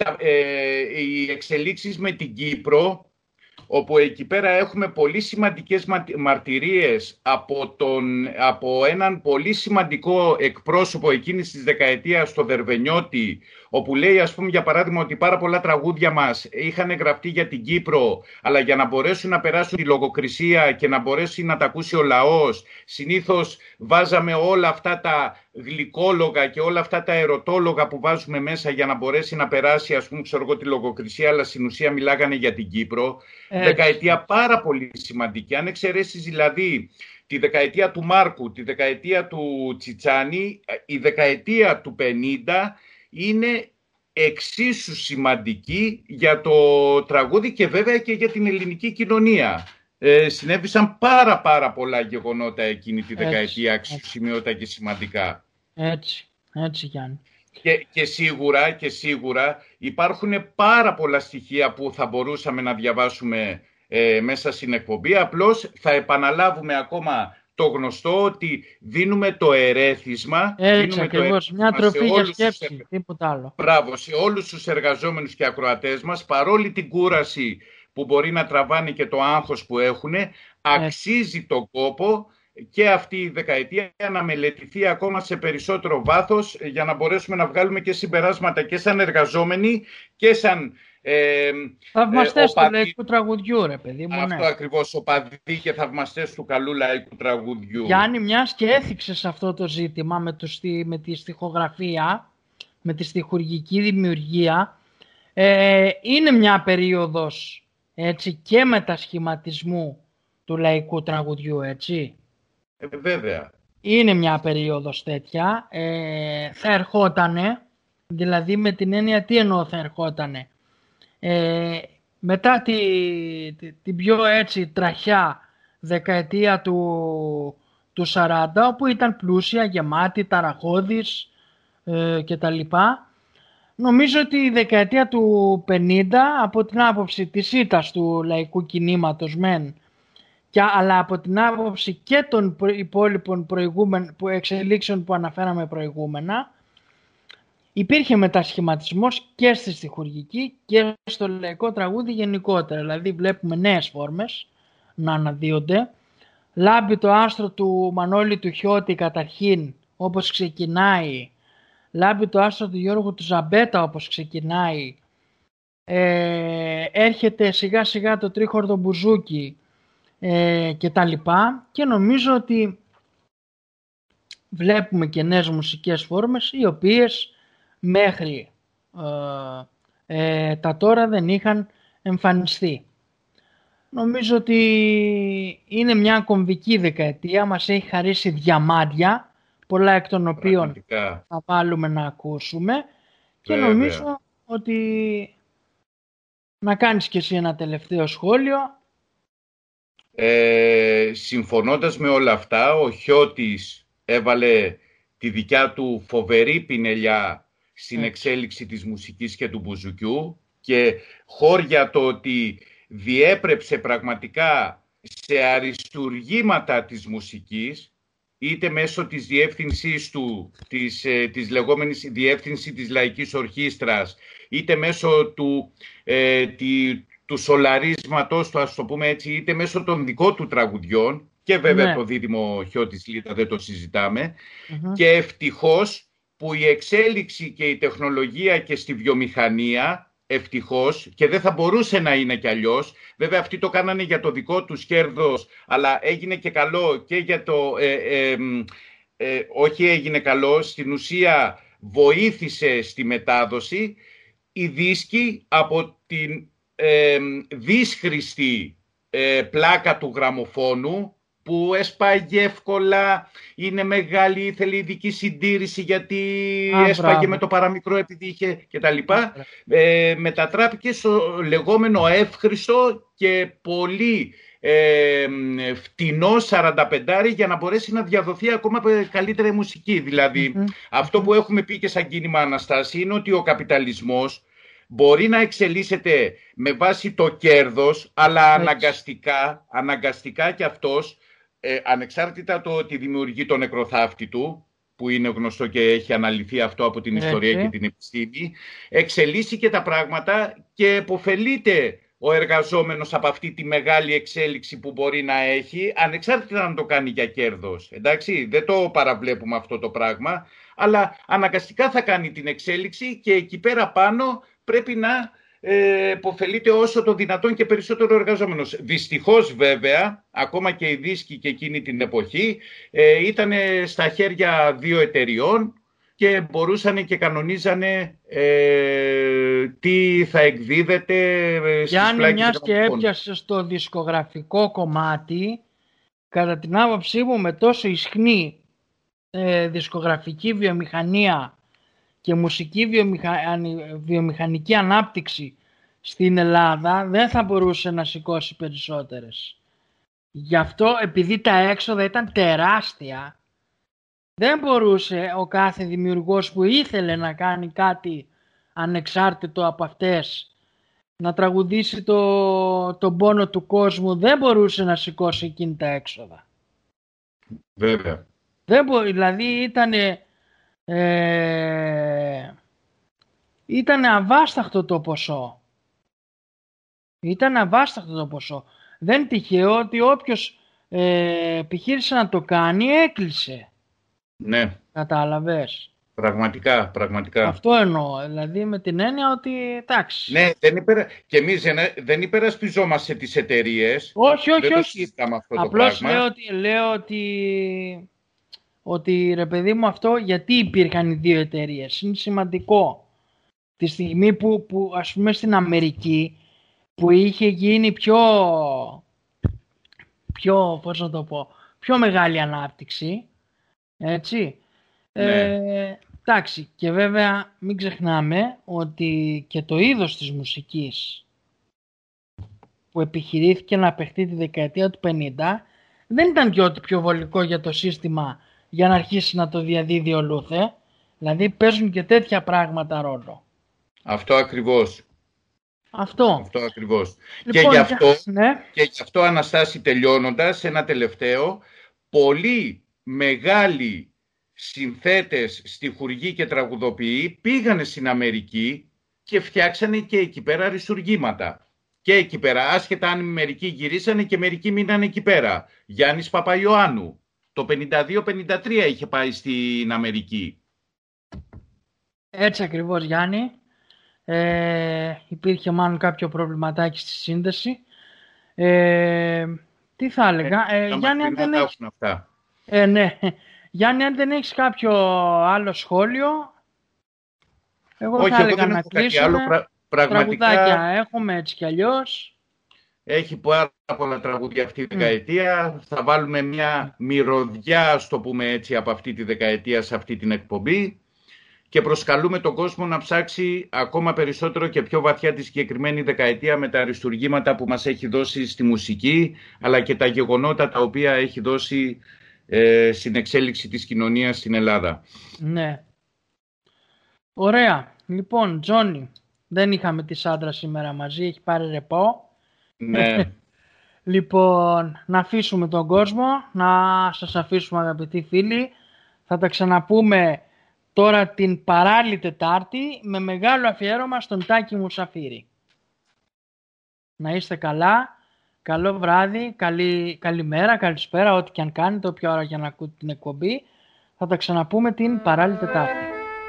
Οι εξελίξεις με την Κύπρο, όπου εκεί πέρα έχουμε πολύ σημαντικές μαρτυρίες από έναν πολύ σημαντικό εκπρόσωπο εκείνης της δεκαετίας, το Δερβενιώτη, όπου λέει, ας πούμε, για παράδειγμα, ότι πάρα πολλά τραγούδια μας είχαν γραφτεί για την Κύπρο, αλλά για να μπορέσουν να περάσουν τη λογοκρισία και να μπορέσει να τα ακούσει ο λαός, συνήθως βάζαμε όλα αυτά τα γλυκόλογα και όλα αυτά τα ερωτόλογα που βάζουμε μέσα για να μπορέσει να περάσει, ας πούμε, τη λογοκρισία, αλλά στην ουσία μιλάγανε για την Κύπρο. Δεκαετία πάρα πολύ σημαντική. Αν εξαιρέσεις δηλαδή τη δεκαετία του Μάρκου, τη δεκαετία του Τσιτσάνη, η δεκαετία του 50 είναι εξίσου σημαντική για το τραγούδι και βέβαια και για την ελληνική κοινωνία. Συνέβησαν πάρα πολλά γεγονότα εκείνη τη δεκαετία, αξιοσημείωτα και σημαντικά. Έτσι Γιάννη. Και σίγουρα υπάρχουν πάρα πολλά στοιχεία που θα μπορούσαμε να διαβάσουμε μέσα στην εκπομπή. Απλώς θα επαναλάβουμε ακόμα το γνωστό ότι δίνουμε το ερέθισμα. Έτσι ακριβώς, μια τροφή για σκέψη, τίποτα άλλο. Μπράβο, σε όλους τους εργαζόμενους και ακροατές μας, παρόλη την κούραση που μπορεί να τραβάνε και το άγχος που έχουν, αξίζει τον κόπο και αυτή η δεκαετία να μελετηθεί ακόμα σε περισσότερο βάθος για να μπορέσουμε να βγάλουμε και συμπεράσματα και σαν εργαζόμενοι και σαν θαυμαστές του λαϊκού τραγουδιού, ρε παιδί μου. Αυτό ακριβώς, οπαδοί και θαυμαστές του καλού λαϊκού τραγουδιού. Γιάννη, μιας και έθιξες αυτό το ζήτημα με τη στιχογραφία, με τη στιχουργική δημιουργία, είναι μια περίοδος έτσι, και μετασχηματισμού του λαϊκού τραγουδιού, έτσι. Βέβαια. Είναι μια περίοδος τέτοια. Θα ερχότανε, δηλαδή με την έννοια τι εννοώ θα ερχότανε. Μετά την πιο έτσι τραχιά δεκαετία του 40, όπου ήταν πλούσια, γεμάτη, ταραχώδης και τα λοιπά. Νομίζω ότι η δεκαετία του 50, από την άποψη της ήττας του λαϊκού κινήματος μεν, αλλά από την άποψη και των υπόλοιπων εξελίξεων που αναφέραμε προηγούμενα, υπήρχε μετασχηματισμός και στη στιχουργική και στο λαϊκό τραγούδι γενικότερα. Δηλαδή βλέπουμε νέες φόρμες να αναδύονται. Λάμπει το άστρο του Μανώλη του Χιώτη καταρχήν όπως ξεκινάει. Λάμπει το άστρο του Γιώργου του Ζαμπέτα όπως ξεκινάει. Έρχεται σιγά σιγά το τρίχορδο μπουζούκι και τα λοιπά. Και νομίζω ότι βλέπουμε και νέες μουσικές φόρμες οι οποίες μέχρι τα τώρα δεν είχαν εμφανιστεί. Νομίζω ότι είναι μια κομβική δεκαετία, μας έχει χαρίσει διαμάντια, πολλά εκ των οποίων θα βάλουμε να ακούσουμε και νομίζω ότι να κάνεις και εσύ ένα τελευταίο σχόλιο. Συμφωνώντας με όλα αυτά, ο Χιώτης έβαλε τη δικιά του φοβερή πινελιά στην εξέλιξη της μουσικής και του μπουζουκιού και χώρια το ότι διέπρεψε πραγματικά σε αριστουργήματα της μουσικής, είτε μέσω της διεύθυνσής του, της λεγόμενης διεύθυνση της Λαϊκής Ορχήστρας, είτε μέσω του σολαρίσματος του, ας το πούμε έτσι, είτε μέσω των δικών του τραγουδιών, και βέβαια το δίδυμο Χιώτης Λίτα δεν το συζητάμε, και ευτυχώς που η εξέλιξη και η τεχνολογία και στη βιομηχανία, ευτυχώς, και δεν θα μπορούσε να είναι κι αλλιώς, βέβαια αυτοί το κάνανε για το δικό τους κέρδος, αλλά έγινε και καλό και για το... όχι έγινε καλό, στην ουσία βοήθησε στη μετάδοση, οι δίσκοι από την δύσχρηστη πλάκα του γραμμοφώνου, που έσπαγε εύκολα, είναι μεγάλη, ήθελε ειδική συντήρηση γιατί έσπαγε με το παραμικρό επειδή είχε κτλ. Μετατράπηκε στο λεγόμενο εύχριστο και πολύ φτηνό 45 για να μπορέσει να διαδοθεί ακόμα καλύτερη μουσική. Δηλαδή, αυτό που έχουμε πει και σαν κίνημα Αναστάση είναι ότι ο καπιταλισμός μπορεί να εξελίσσεται με βάση το κέρδος, αλλά αναγκαστικά και αυτός, ανεξάρτητα το ότι δημιουργεί τον νεκροθάφτη του, που είναι γνωστό και έχει αναλυθεί αυτό από την ιστορία και την επιστήμη, εξελίσσει και τα πράγματα και επωφελείται ο εργαζόμενος από αυτή τη μεγάλη εξέλιξη που μπορεί να έχει, ανεξάρτητα να το κάνει για κέρδος. Εντάξει, δεν το παραβλέπουμε αυτό το πράγμα, αλλά αναγκαστικά θα κάνει την εξέλιξη και εκεί πέρα πάνω πρέπει να επωφελείται όσο το δυνατόν και περισσότερο εργαζόμενος. Δυστυχώς βέβαια, ακόμα και οι δίσκοι και εκείνη την εποχή ήταν στα χέρια δύο εταιριών και μπορούσαν και κανονίζανε τι θα εκδίδεται στις Γιάννη, πλάκες. μιας και έπιασε στο δισκογραφικό κομμάτι, κατά την άποψή μου, με τόσο ισχνή δισκογραφική βιομηχανία και μουσική βιομηχανική ανάπτυξη στην Ελλάδα, δεν θα μπορούσε να σηκώσει περισσότερες. Γι' αυτό, επειδή τα έξοδα ήταν τεράστια, δεν μπορούσε ο κάθε δημιουργός που ήθελε να κάνει κάτι ανεξάρτητο από αυτές, να τραγουδήσει τον πόνο του κόσμου, δεν μπορούσε να σηκώσει εκείνη τα έξοδα. Βέβαια. Δηλαδή ήταν αβάσταχτο το ποσό. Δεν τυχαίο ότι όποιος επιχείρησε να το κάνει έκλεισε. Ναι. Κατάλαβες. Πραγματικά. Αυτό εννοώ. Δηλαδή με την έννοια ότι εντάξει. Ναι, και εμείς δεν υπερασπιζόμαστε τις εταιρείες. Όχι. Απλώς λέω ότι ρε παιδί μου, αυτό γιατί υπήρχαν οι δύο εταιρείες. Είναι σημαντικό. Τη στιγμή που ας πούμε στην Αμερική, που είχε γίνει πιο μεγάλη ανάπτυξη, έτσι. Ναι. Εντάξει, και βέβαια μην ξεχνάμε ότι και το είδος της μουσικής που επιχειρήθηκε να παιχτεί τη δεκαετία του 50 δεν ήταν και ό,τι πιο βολικό για το σύστημα για να αρχίσει να το διαδίδει ο Λούθε. Δηλαδή παίζουν και τέτοια πράγματα ρόλο. Αυτό ακριβώς. Αυτό ακριβώς. Λοιπόν, και γι' αυτό, Αναστάση, τελειώνοντας, ένα τελευταίο, πολύ μεγάλοι συνθέτες, στιχουργοί και τραγουδοποιοί πήγανε στην Αμερική και φτιάξανε και εκεί πέρα αριστουργήματα. Και εκεί πέρα, άσχετα αν μερικοί γυρίσανε και μερικοί μείνανε εκεί πέρα. Γιάννης Παπαϊωάννου, το 52-53 είχε πάει στην Αμερική. Έτσι ακριβώς, Γιάννη. Υπήρχε μάλλον κάποιο προβληματάκι στη σύνδεση. Τι θα έλεγα, Γιάννη, αν δεν έχεις... ναι. Γιάννη, αν δεν έχεις κάποιο άλλο σχόλιο. Εγώ θα έλεγα να κλείσουμε. Τραγουδάκια έχουμε έτσι κι αλλιώς. Έχει πάρα πολλά τραγούδια αυτή τη δεκαετία. Θα βάλουμε μια μυρωδιά, ας το πούμε έτσι, από αυτή τη δεκαετία σε αυτή την εκπομπή. Και προσκαλούμε τον κόσμο να ψάξει ακόμα περισσότερο και πιο βαθιά τη συγκεκριμένη δεκαετία με τα αριστουργήματα που μας έχει δώσει στη μουσική, αλλά και τα γεγονότα τα οποία έχει δώσει στην εξέλιξη της κοινωνίας στην Ελλάδα. Ναι. Ωραία. Λοιπόν, Τζόνι, δεν είχαμε τη Σάντρα σήμερα μαζί, έχει πάρει ρεπό. Ναι. Λοιπόν, να αφήσουμε τον κόσμο, να σας αφήσουμε αγαπητοί φίλοι. Θα τα ξαναπούμε τώρα την παράλληλη Τετάρτη με μεγάλο αφιέρωμα στον Τάκη Μουσαφίρη. Να είστε καλά, καλό βράδυ, καλημέρα, καλησπέρα, ό,τι και αν κάνετε, όποια ώρα για να ακούτε την εκπομπή. Θα τα ξαναπούμε την παράλληλη Τετάρτη.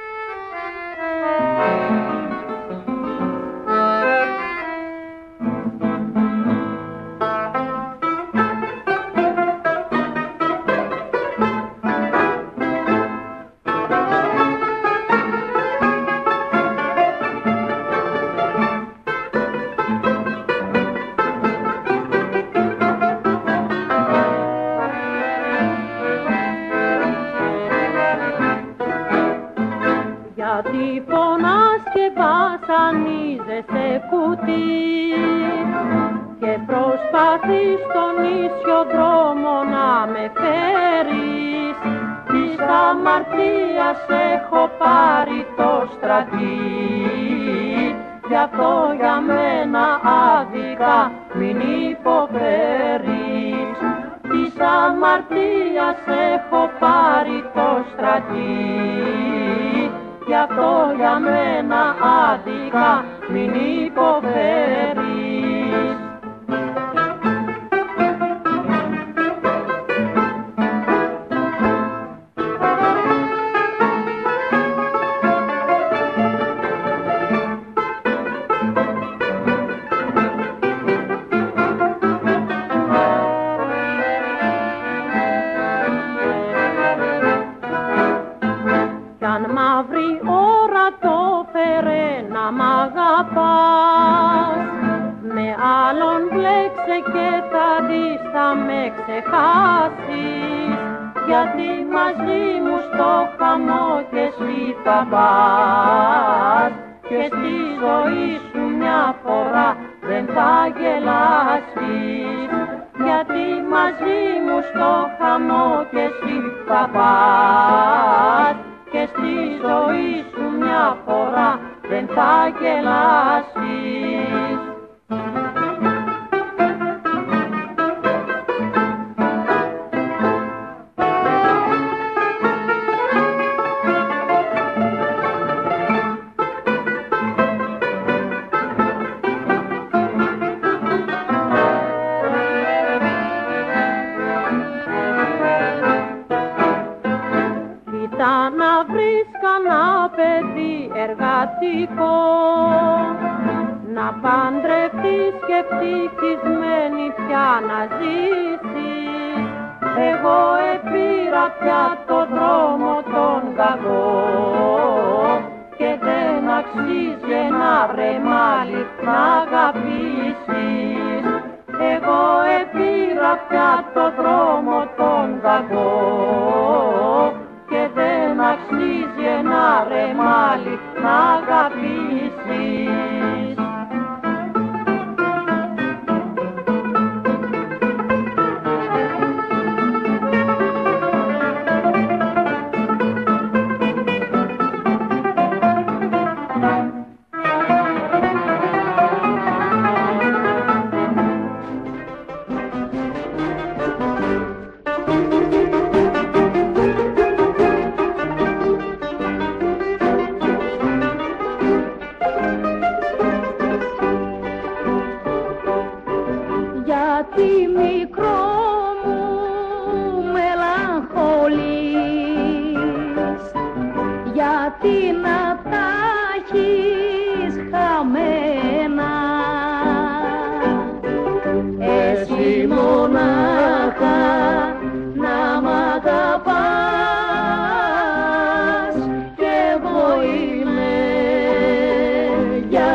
Και προσπαθείς στον ίσιο δρόμο να με φέρεις. Της αμαρτίας έχω πάρει το στρατή. Γι' αυτό για μένα άδικα μην υποφέρεις. Της αμαρτίας έχω πάρει το στρατή. Γι' αυτό για μένα άδικα μην υποφέρεις. Κι αν μαύρη ώρα το φέρε να μ' αγαπάς, με άλλον μπλέξε και θα δεις θα με ξεχάσεις. Γιατί μαζί μου στο χαμό και εσύ θα πας, και στη ζωή σου μια φορά δεν θα γελάσεις. Γιατί μαζί μου στο χαμό και εσύ θα πας, και στη ζωή σου μια φορά δεν θα γελάσεις. Εργατικό, να παντρευτείς και ευτυχισμένη πια να ζήσεις. Εγώ επήρα πια το δρόμο τον κακό και δεν αξίζει ένα ρεμάλι να αγαπήσεις. Εγώ επήρα πια το δρόμο τον κακό και δεν αξίζει ένα ρεμάλι να αγαπήσεις.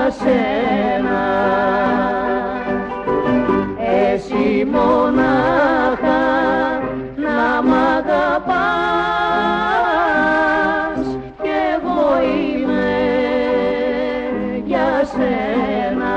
σένα. Εσύ μονάχα να μ' αγαπάς κι εγώ είμαι για σένα.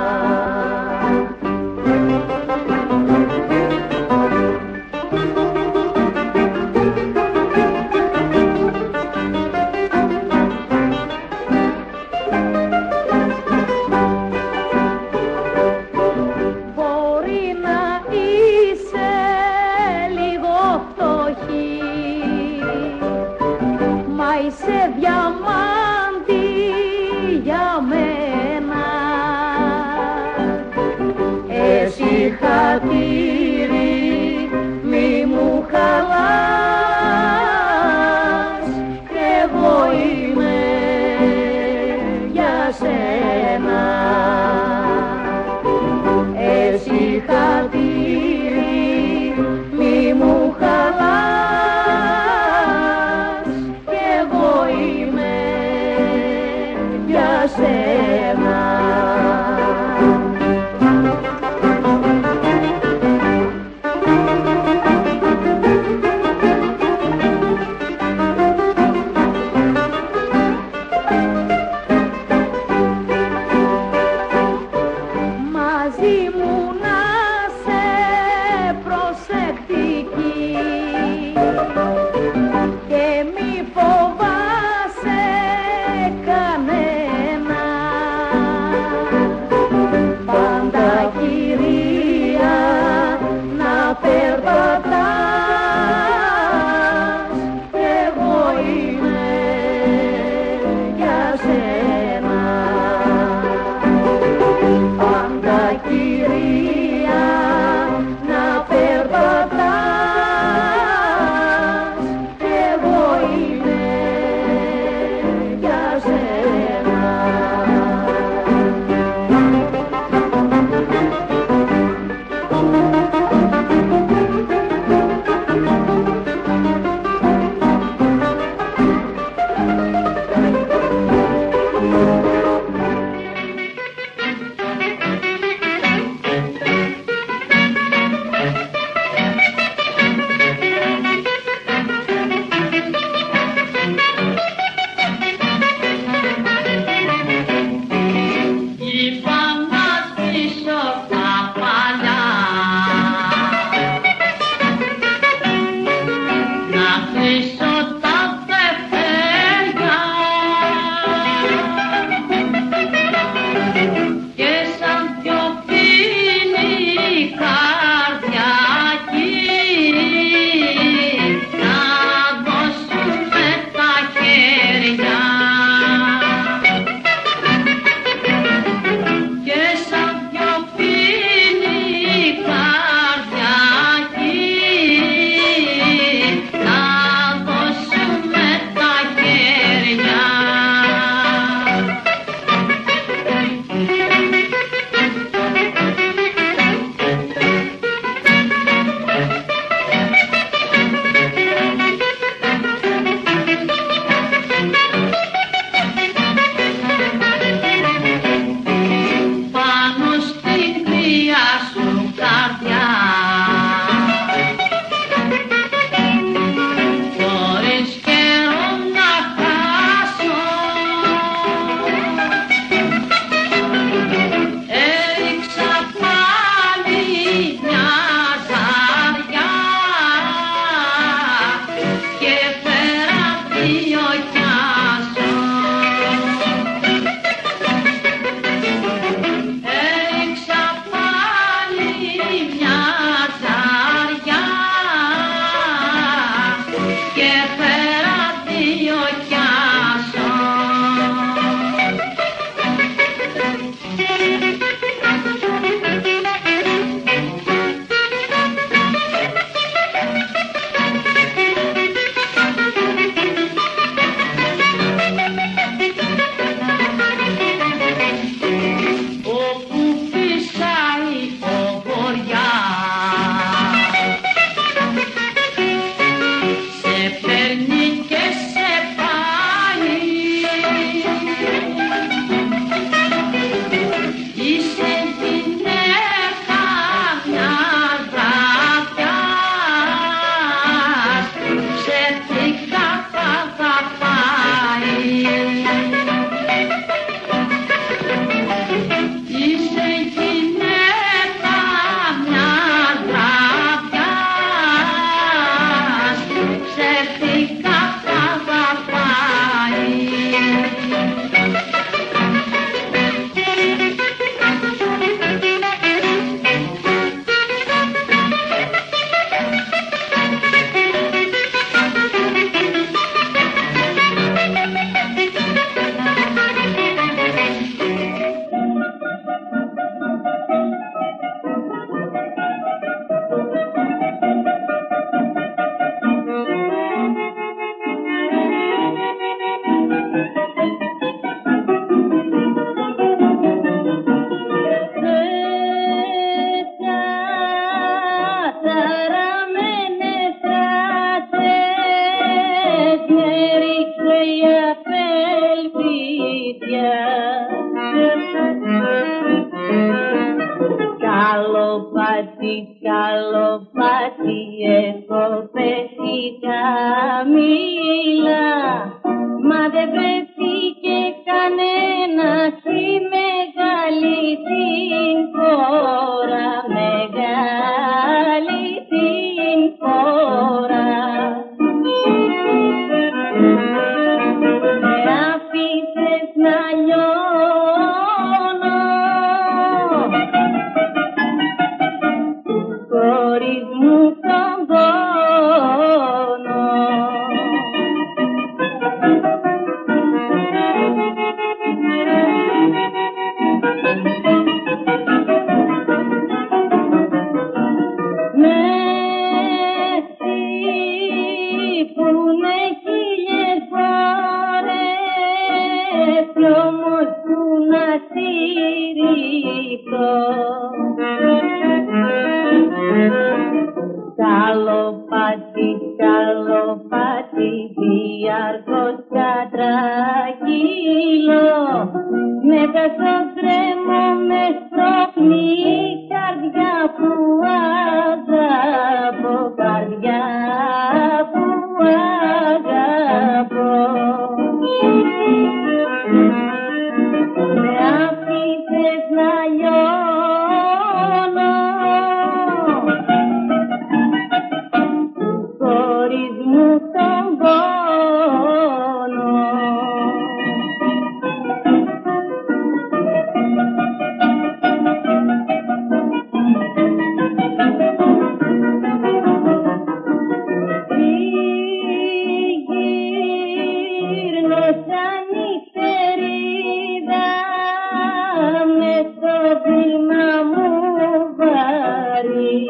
Χατήρι μη μου χαλάς κι εγώ είμαι για σένα. Εσύ χατήρι μη μου χαλάς κι εγώ είμαι για σένα. Καλοπάτι, καλοπάτι, έχω πέσει καμήλα. Μα δεν βρέθηκε κανένας η μεγάλη την χώρα, μεγάλη την χώρα. Με άφησες να λιώνω χωρίς μου τον πόνο. Καλοπάτι, καλοπάτι, διάρκως κατρακύλω. Μέσα στον τρέμο με στρόχνει η καρδιά που αγαπώ, καρδιά που αγαπώ. Με άφησες να λιώνω χωρίς μου τον πόνο. Γύρνω σαν νυχτερίδα μες στο βήμα μου βαρύ.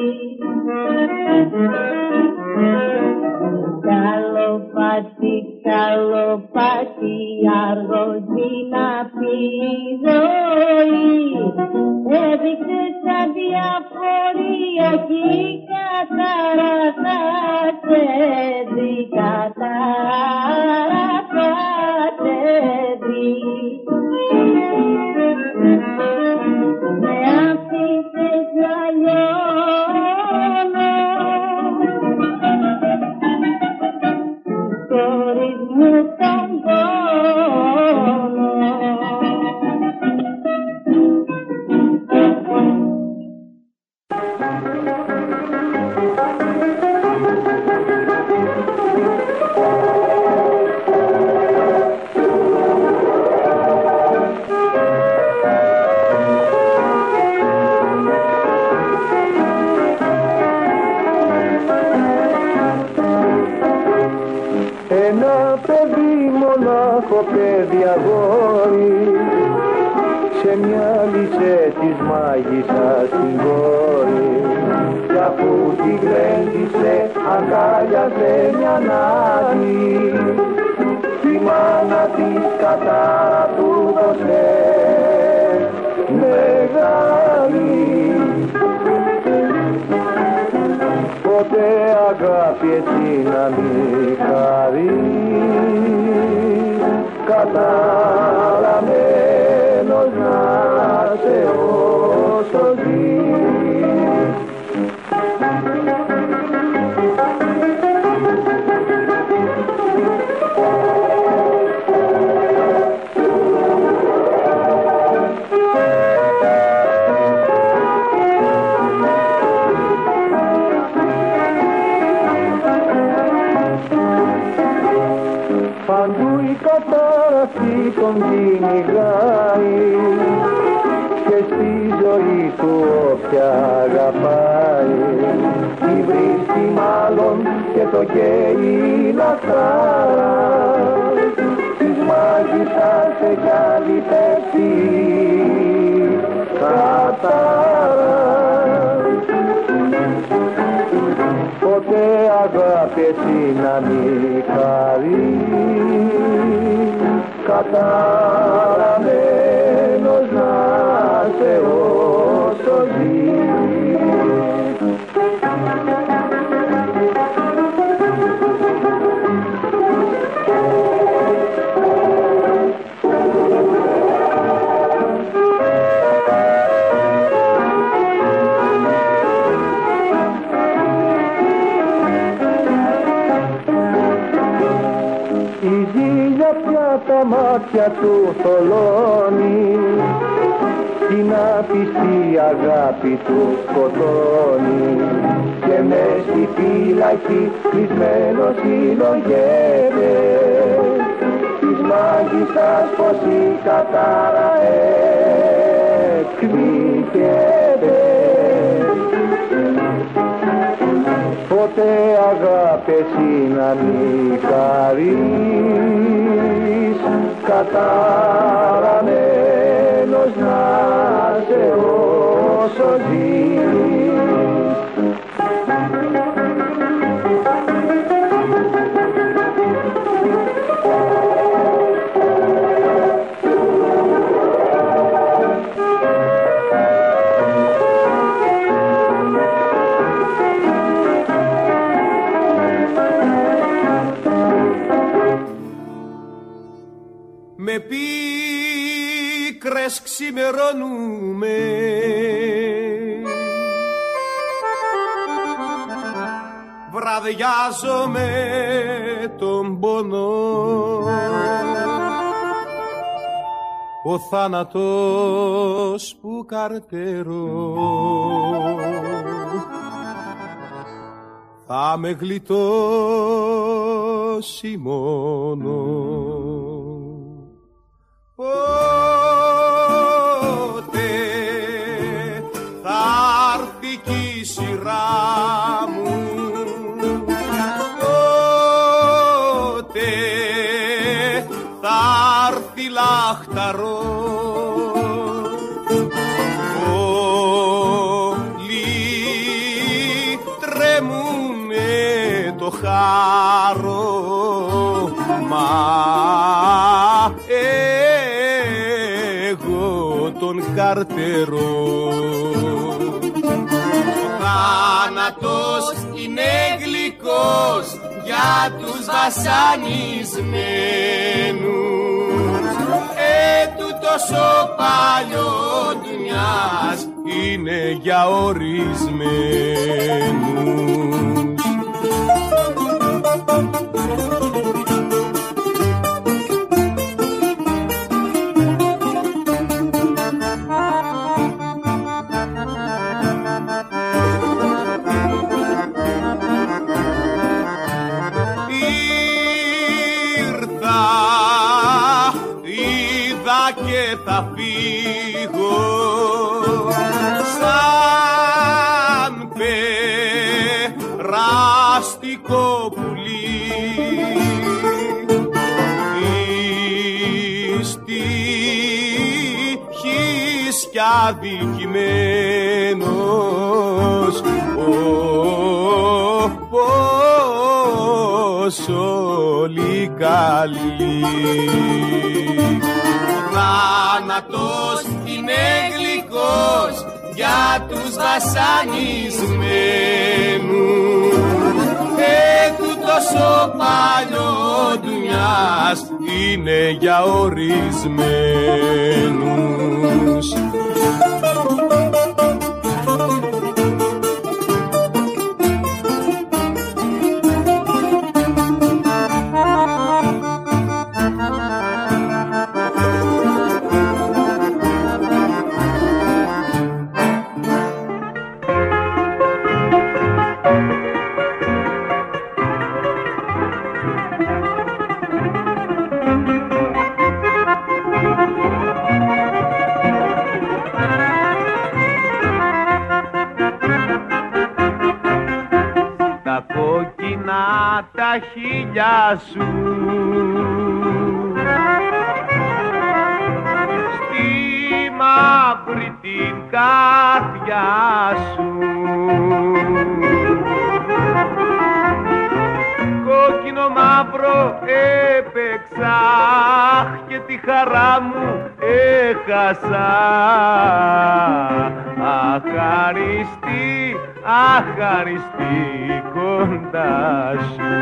Καλοπάτι, καλοπάτι, αργόζει να πει η ζωή. Έδειξες αδιαφορία κι η κατάρα θα σε δει, κατάρα θα σε δει. Με άφησες να λιώνω χωρίς μου τον πόνο. Ένα παιδί μονάχο παιδί αγόρι, σε μια λυσέ της μάγισσας την κόρη. Κι αφού την γλέντισε αγκάλιαζε μια νάνη, τη μάνα της κατάρα του δώσε μεγάλη. Ποτέ αγάπη έτσι να μην χαρεί, καταραμένος να σε όσο ζει. Παντού η κατάρα αυτή τον κυνηγάει και στη ζωή του όποια αγαπάει τη βρίσκει μάλλον και το καίει λαχτάρα. Της μάγισσας έχει άλλη πέσει κατάρα. Ποτέ αγάπη έτσι να μην χαρεί, καταραμένος να σε όσο ζει. μάτια του θολώνει, την απιστή αγάπη του σκοτώνει και μες στη φύλακη κλεισμένος συλλογέται της μάγισσας πως η κατάρα εκδικέται. Ποτέ αγάπη εσύ να μη χαρείς, καταραμένος να σε όσο ζεις. Με πίκρες ξημερώνουμε, βραδιάζω με τον πόνο, ο θάνατος που καρτερώ θα με γλιτώσει μόνο. Πότε θα έρθει κι η σειρά μου, πότε θα έρθει λαχταρό, όλοι τρέμουνε το χάρο, μα τον καρτερό. Ο θάνατος είναι γλυκός για τους βασανισμένους, τούτος ο παλιόντουνιάς είναι για ορισμένους. Και θα φύγω σαν περαστικό πουλί εις τύχης κι αδικημένος, πως όλοι καλοί. Θάνατος είναι γλυκός για τους βασανισμένους, τούτος ο παλιόντουνιάς είναι για ορισμένους. Τα χείλια σου στη μαύρη την καρδιά σου, κόκκινο μαύρο έπαιξα και τη χαρά μου έχασα. Αχαριστή, αχαριστή κοντά σου.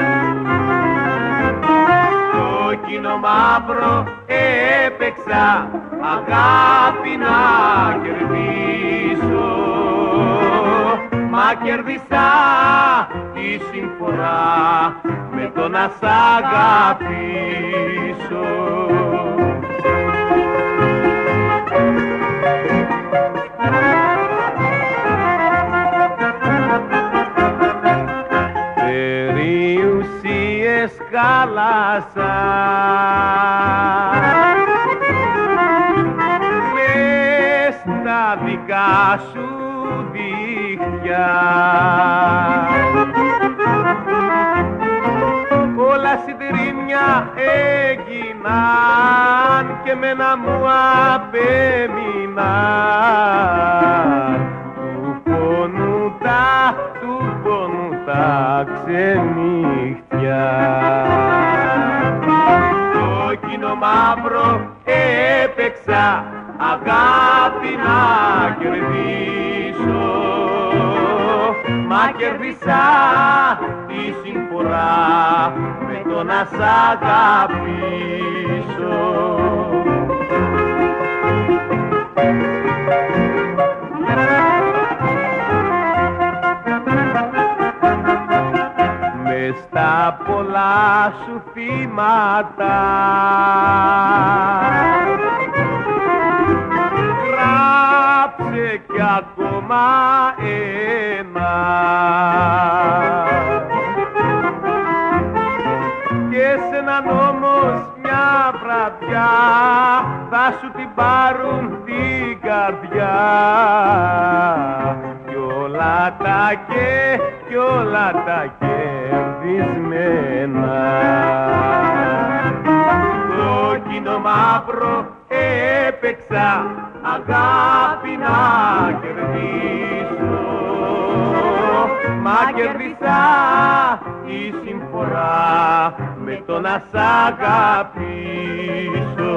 Κόκκινο μαύρο έπαιξα αγάπη να κερδίσω, μα κέρδισα τη συμφορά με το να σ' αγαπήσω. θάλασσα μες στα δικά σου δίχτυα. Όλα συντρίμια έγιναν και μένα μου απέμειναν του πόνου τα ξενύχτια. Το κοινό μαύρο έπαιξα αγάπη να κερδίσω, μα κερδίσα τη συμφορά με το να σ' αγαπήσω. Μες στα πολλά σου θύματα γράψε κι ακόμα ένα, και σ' έναν όμως μια βραδιά θα σου την πάρουν την καρδιά, κι όλα τα κερδισμένα. Το κοινό μαύρο έπαιξα αγάπη να κερδίσω, μα κερδίσα τη συμφορά με το να σ' αγαπήσω.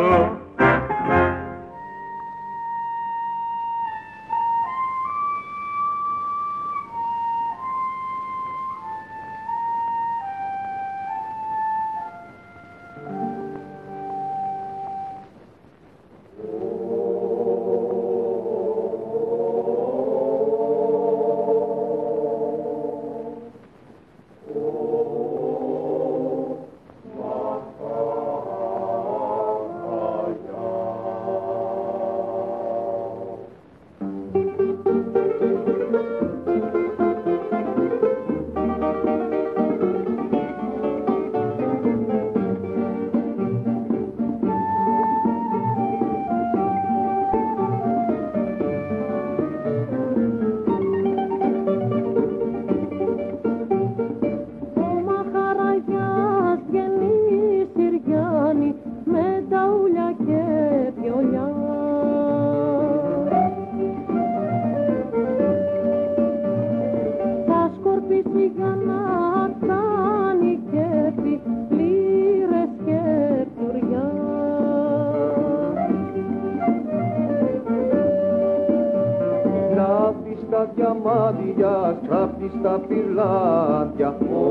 διαμάντια στράφτη στα πυρλάδια, ο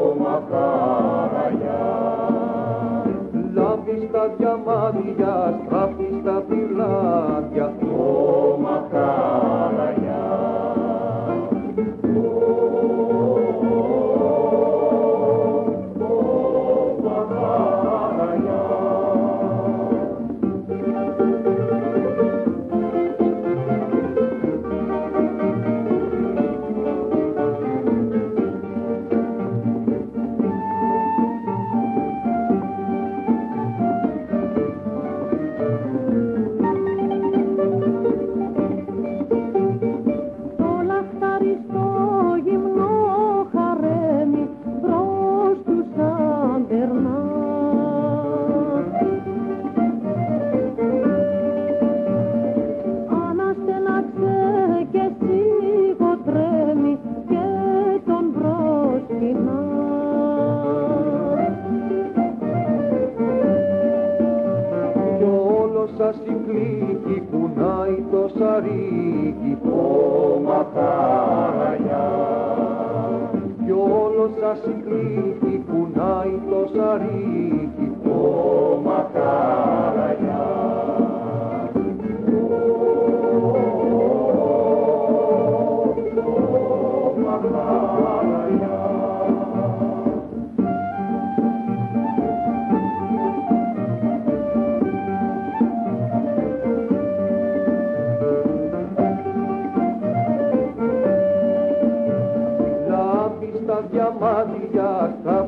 Μακαραγιά. Λάμπει στα διαμάντια στράφτη στα πυρλάδια, ο Μακαραγιά. Διαμάντια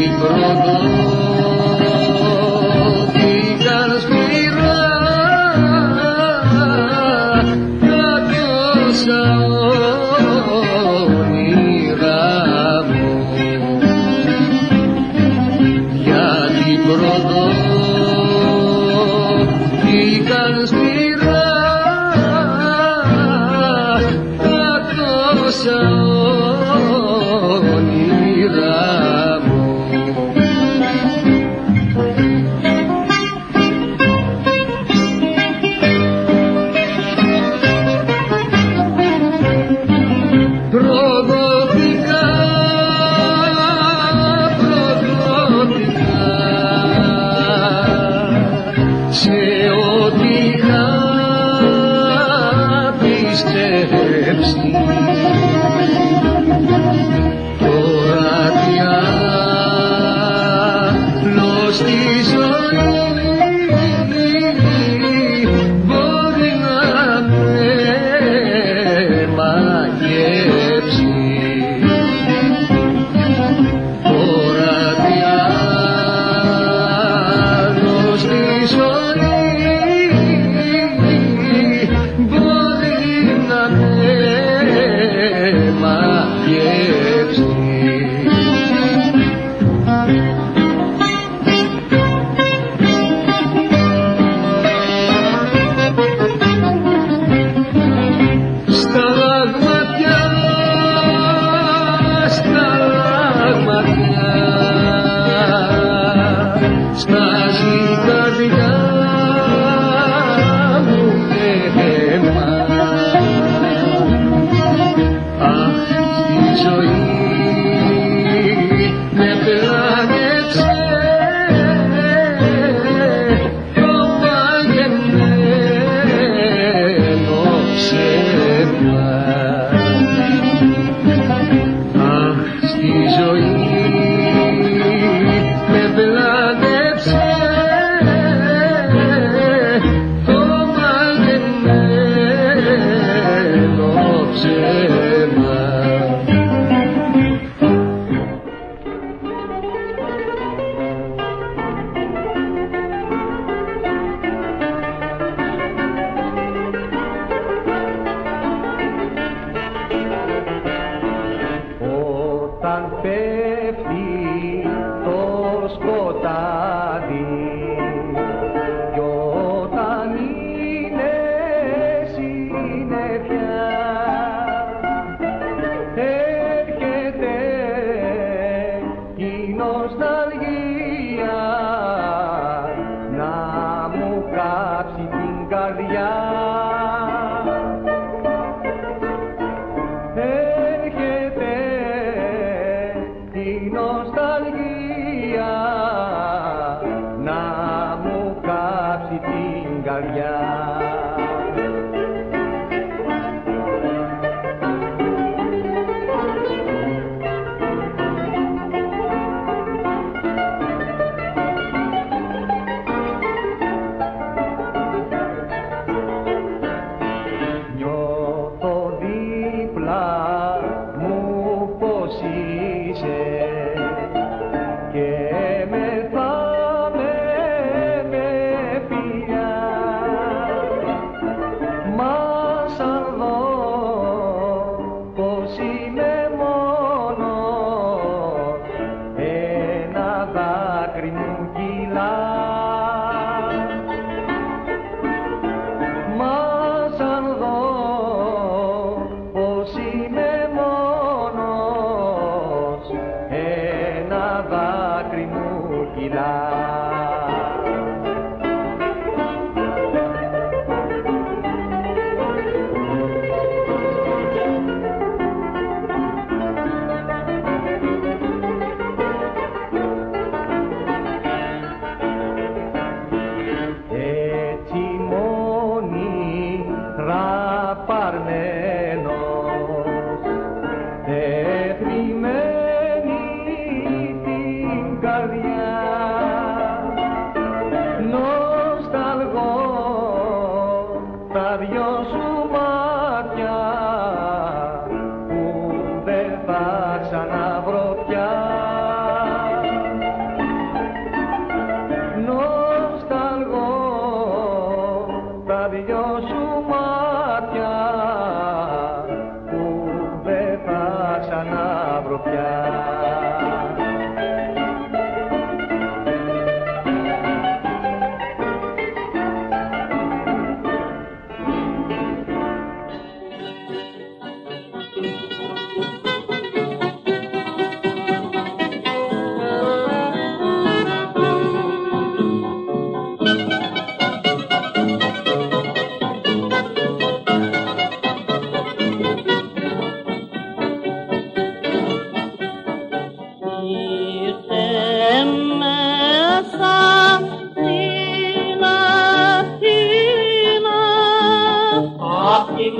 Τεθριμμένη την καρδιά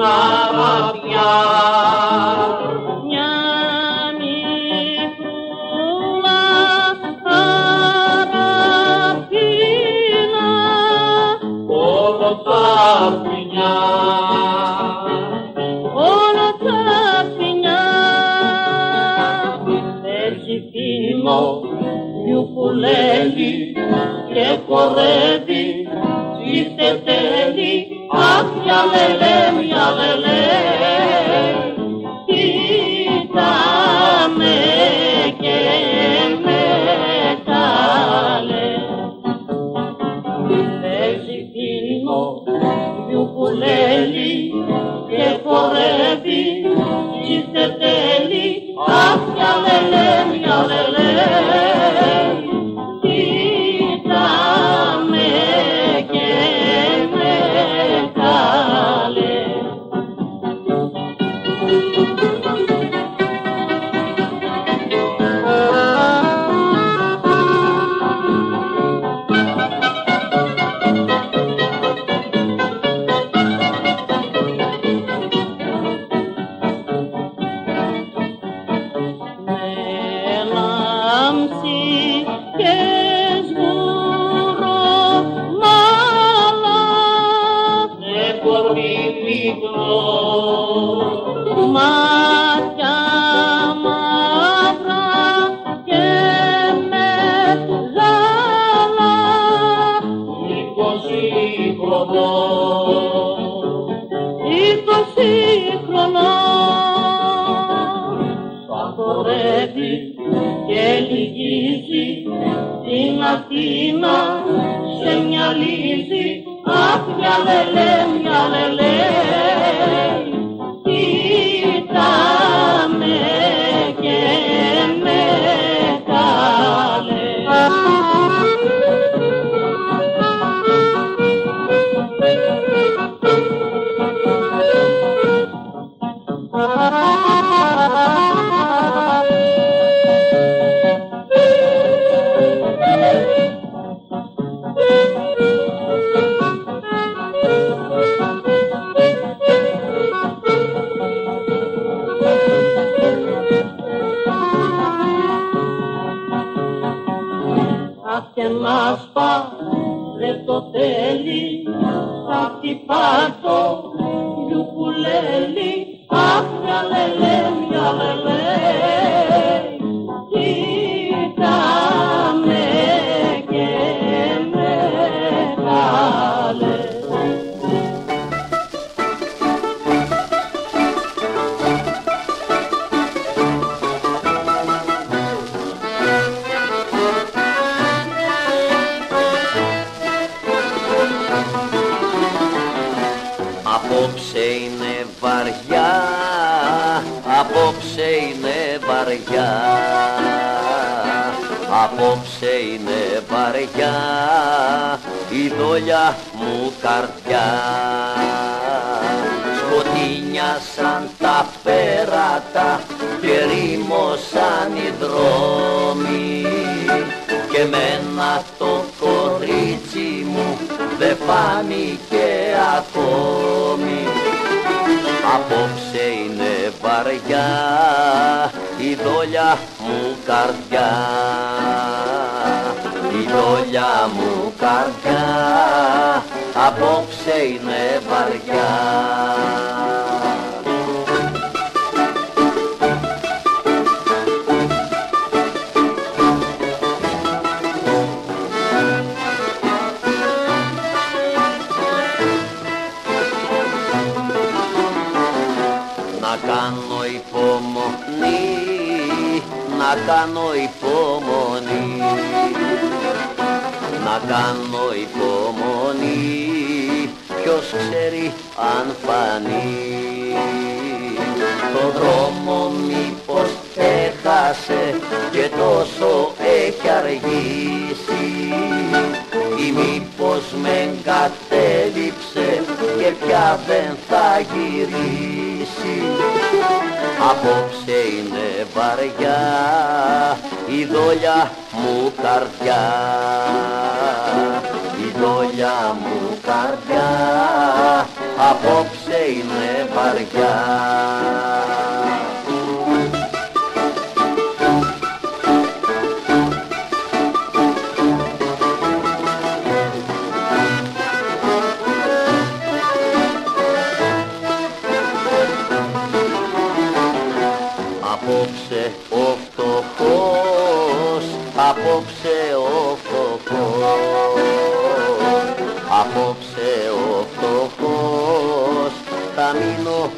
αραβιά. Μια μικρούλα αραβίνα Όλο τα φιλιά, όλα τα φιλιά παίζει φίνο γιουκουλέλι και χορεύει στη τέλει. Αχ, μια λελέ, μια λελέ, κοίτα με και με καλέ. Παίζει φίνο γιουκουλέλι και χορεύει στη τέλει. Αχ, μια λελέ, μια λελέ, κοίτα με και με καλέ. Με λάμψη και σγουρό μάλα με κορμί μικρό, μάτια μαύρα και μεγάλα 20 χρονών. 20 χρονών θα χορεύει και λυγίζει την Αθήνα σε μια λύση. Αχ, μια λελέ, μια λελέ, κοίτα με και με καλέ. Αχ, και να σπάρε το τέλει, θα χτυπά το γιουκουλέλι. Αχ, μια λελέ, μια λελέ, κοίτα με και με καλέ. Απόψε είναι βαριά, απόψε είναι βαριά, απόψε είναι βαριά η δόλια μου καρδιά. Σκοτεινιάσαν τα πέρατα και ρήμωσαν οι δρόμοι και εμένα το κορίτσι μου δε φάνηκε ακόμη. Απόψε είναι βαριά η δόλια μου καρδιά, η δόλια μου καρδιά απόψε είναι βαριά. Να κάνω υπομονή, να κάνω υπομονή, να κάνω υπομονή, ποιος ξέρει αν φανεί. Το δρόμο μήπως έχασε και τόσο έχει αργήσει, ή μήπως με εγκατέλειψε και πια δεν θα γυρίσει. Απόψε είναι βαριά η δόλια μου καρδιά, η δόλια μου καρδιά απόψε είναι βαριά. Απόψε ο φτωχός, απόψε ο φτωχός, απόψε ο φτωχός, θα μείνω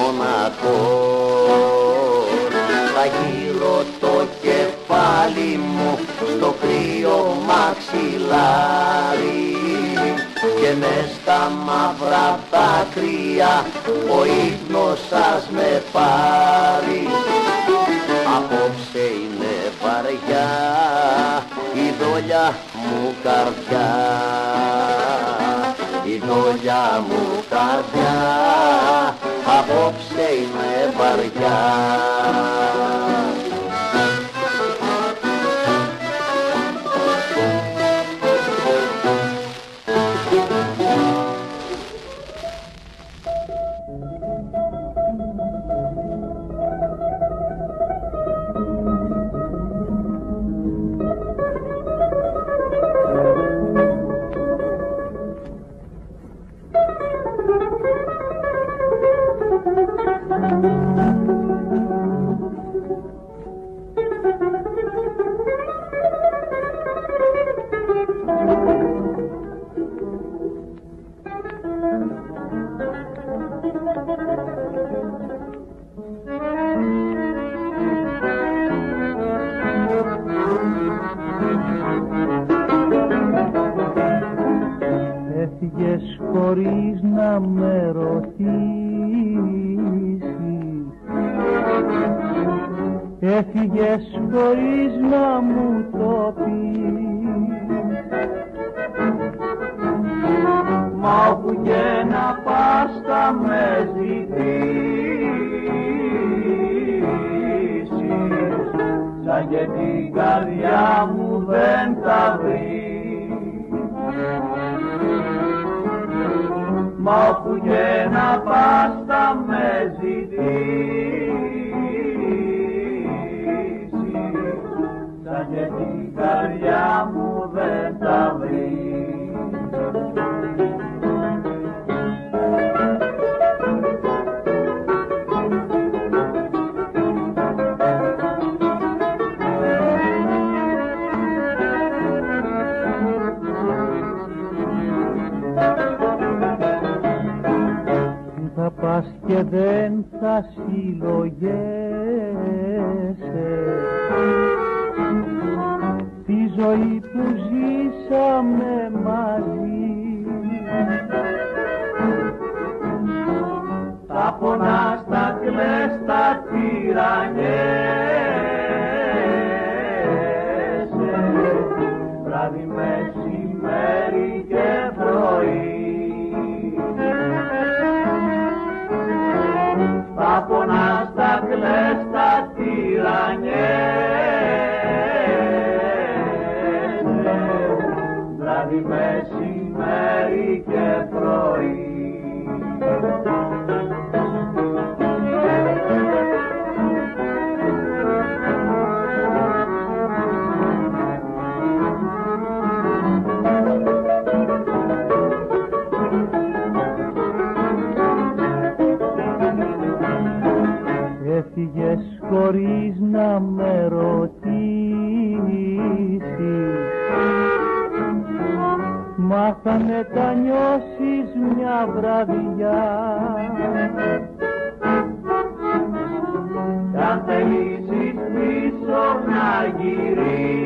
μοναχός. Θα γύρω το κεφάλι μου στο κρύο μαξιλάρι και μες στα μαύρα δάκρυα ο ύπνος σας με πάρει. Απόψε είναι βαριά η δόλια μου καρδιά, η δόλια μου καρδιά, απόψε είναι βαριά. Έφυγες χωρίς να με ρωτήσεις, έφυγες χωρίς να μου το πεις. Μα όπου και να πας θα με ζητήσεις, σαν και την καρδιά μου δεν θα βρεις. Μα όπου και να πας θα με ζητήσεις, σαν και την καρδιά μου δεν θα βρεις. Θα πας και δεν θα συλλογέσαι τη ζωή που ζήσαμε μαζί. Θα πονάς, θα κλαις, θα τυραννιέσαι βράδυ, μεσημέρι και πρωί. Θα πονάς, θα κλαις, θα τυραννιέσαι βράδυ, μεσημέρι και πρωί. Έφυγες χωρίς να με ρωτήσεις, μα θα μετανιώσεις μια βραδιά. Κι αν θελήσεις πίσω να γυρίσεις,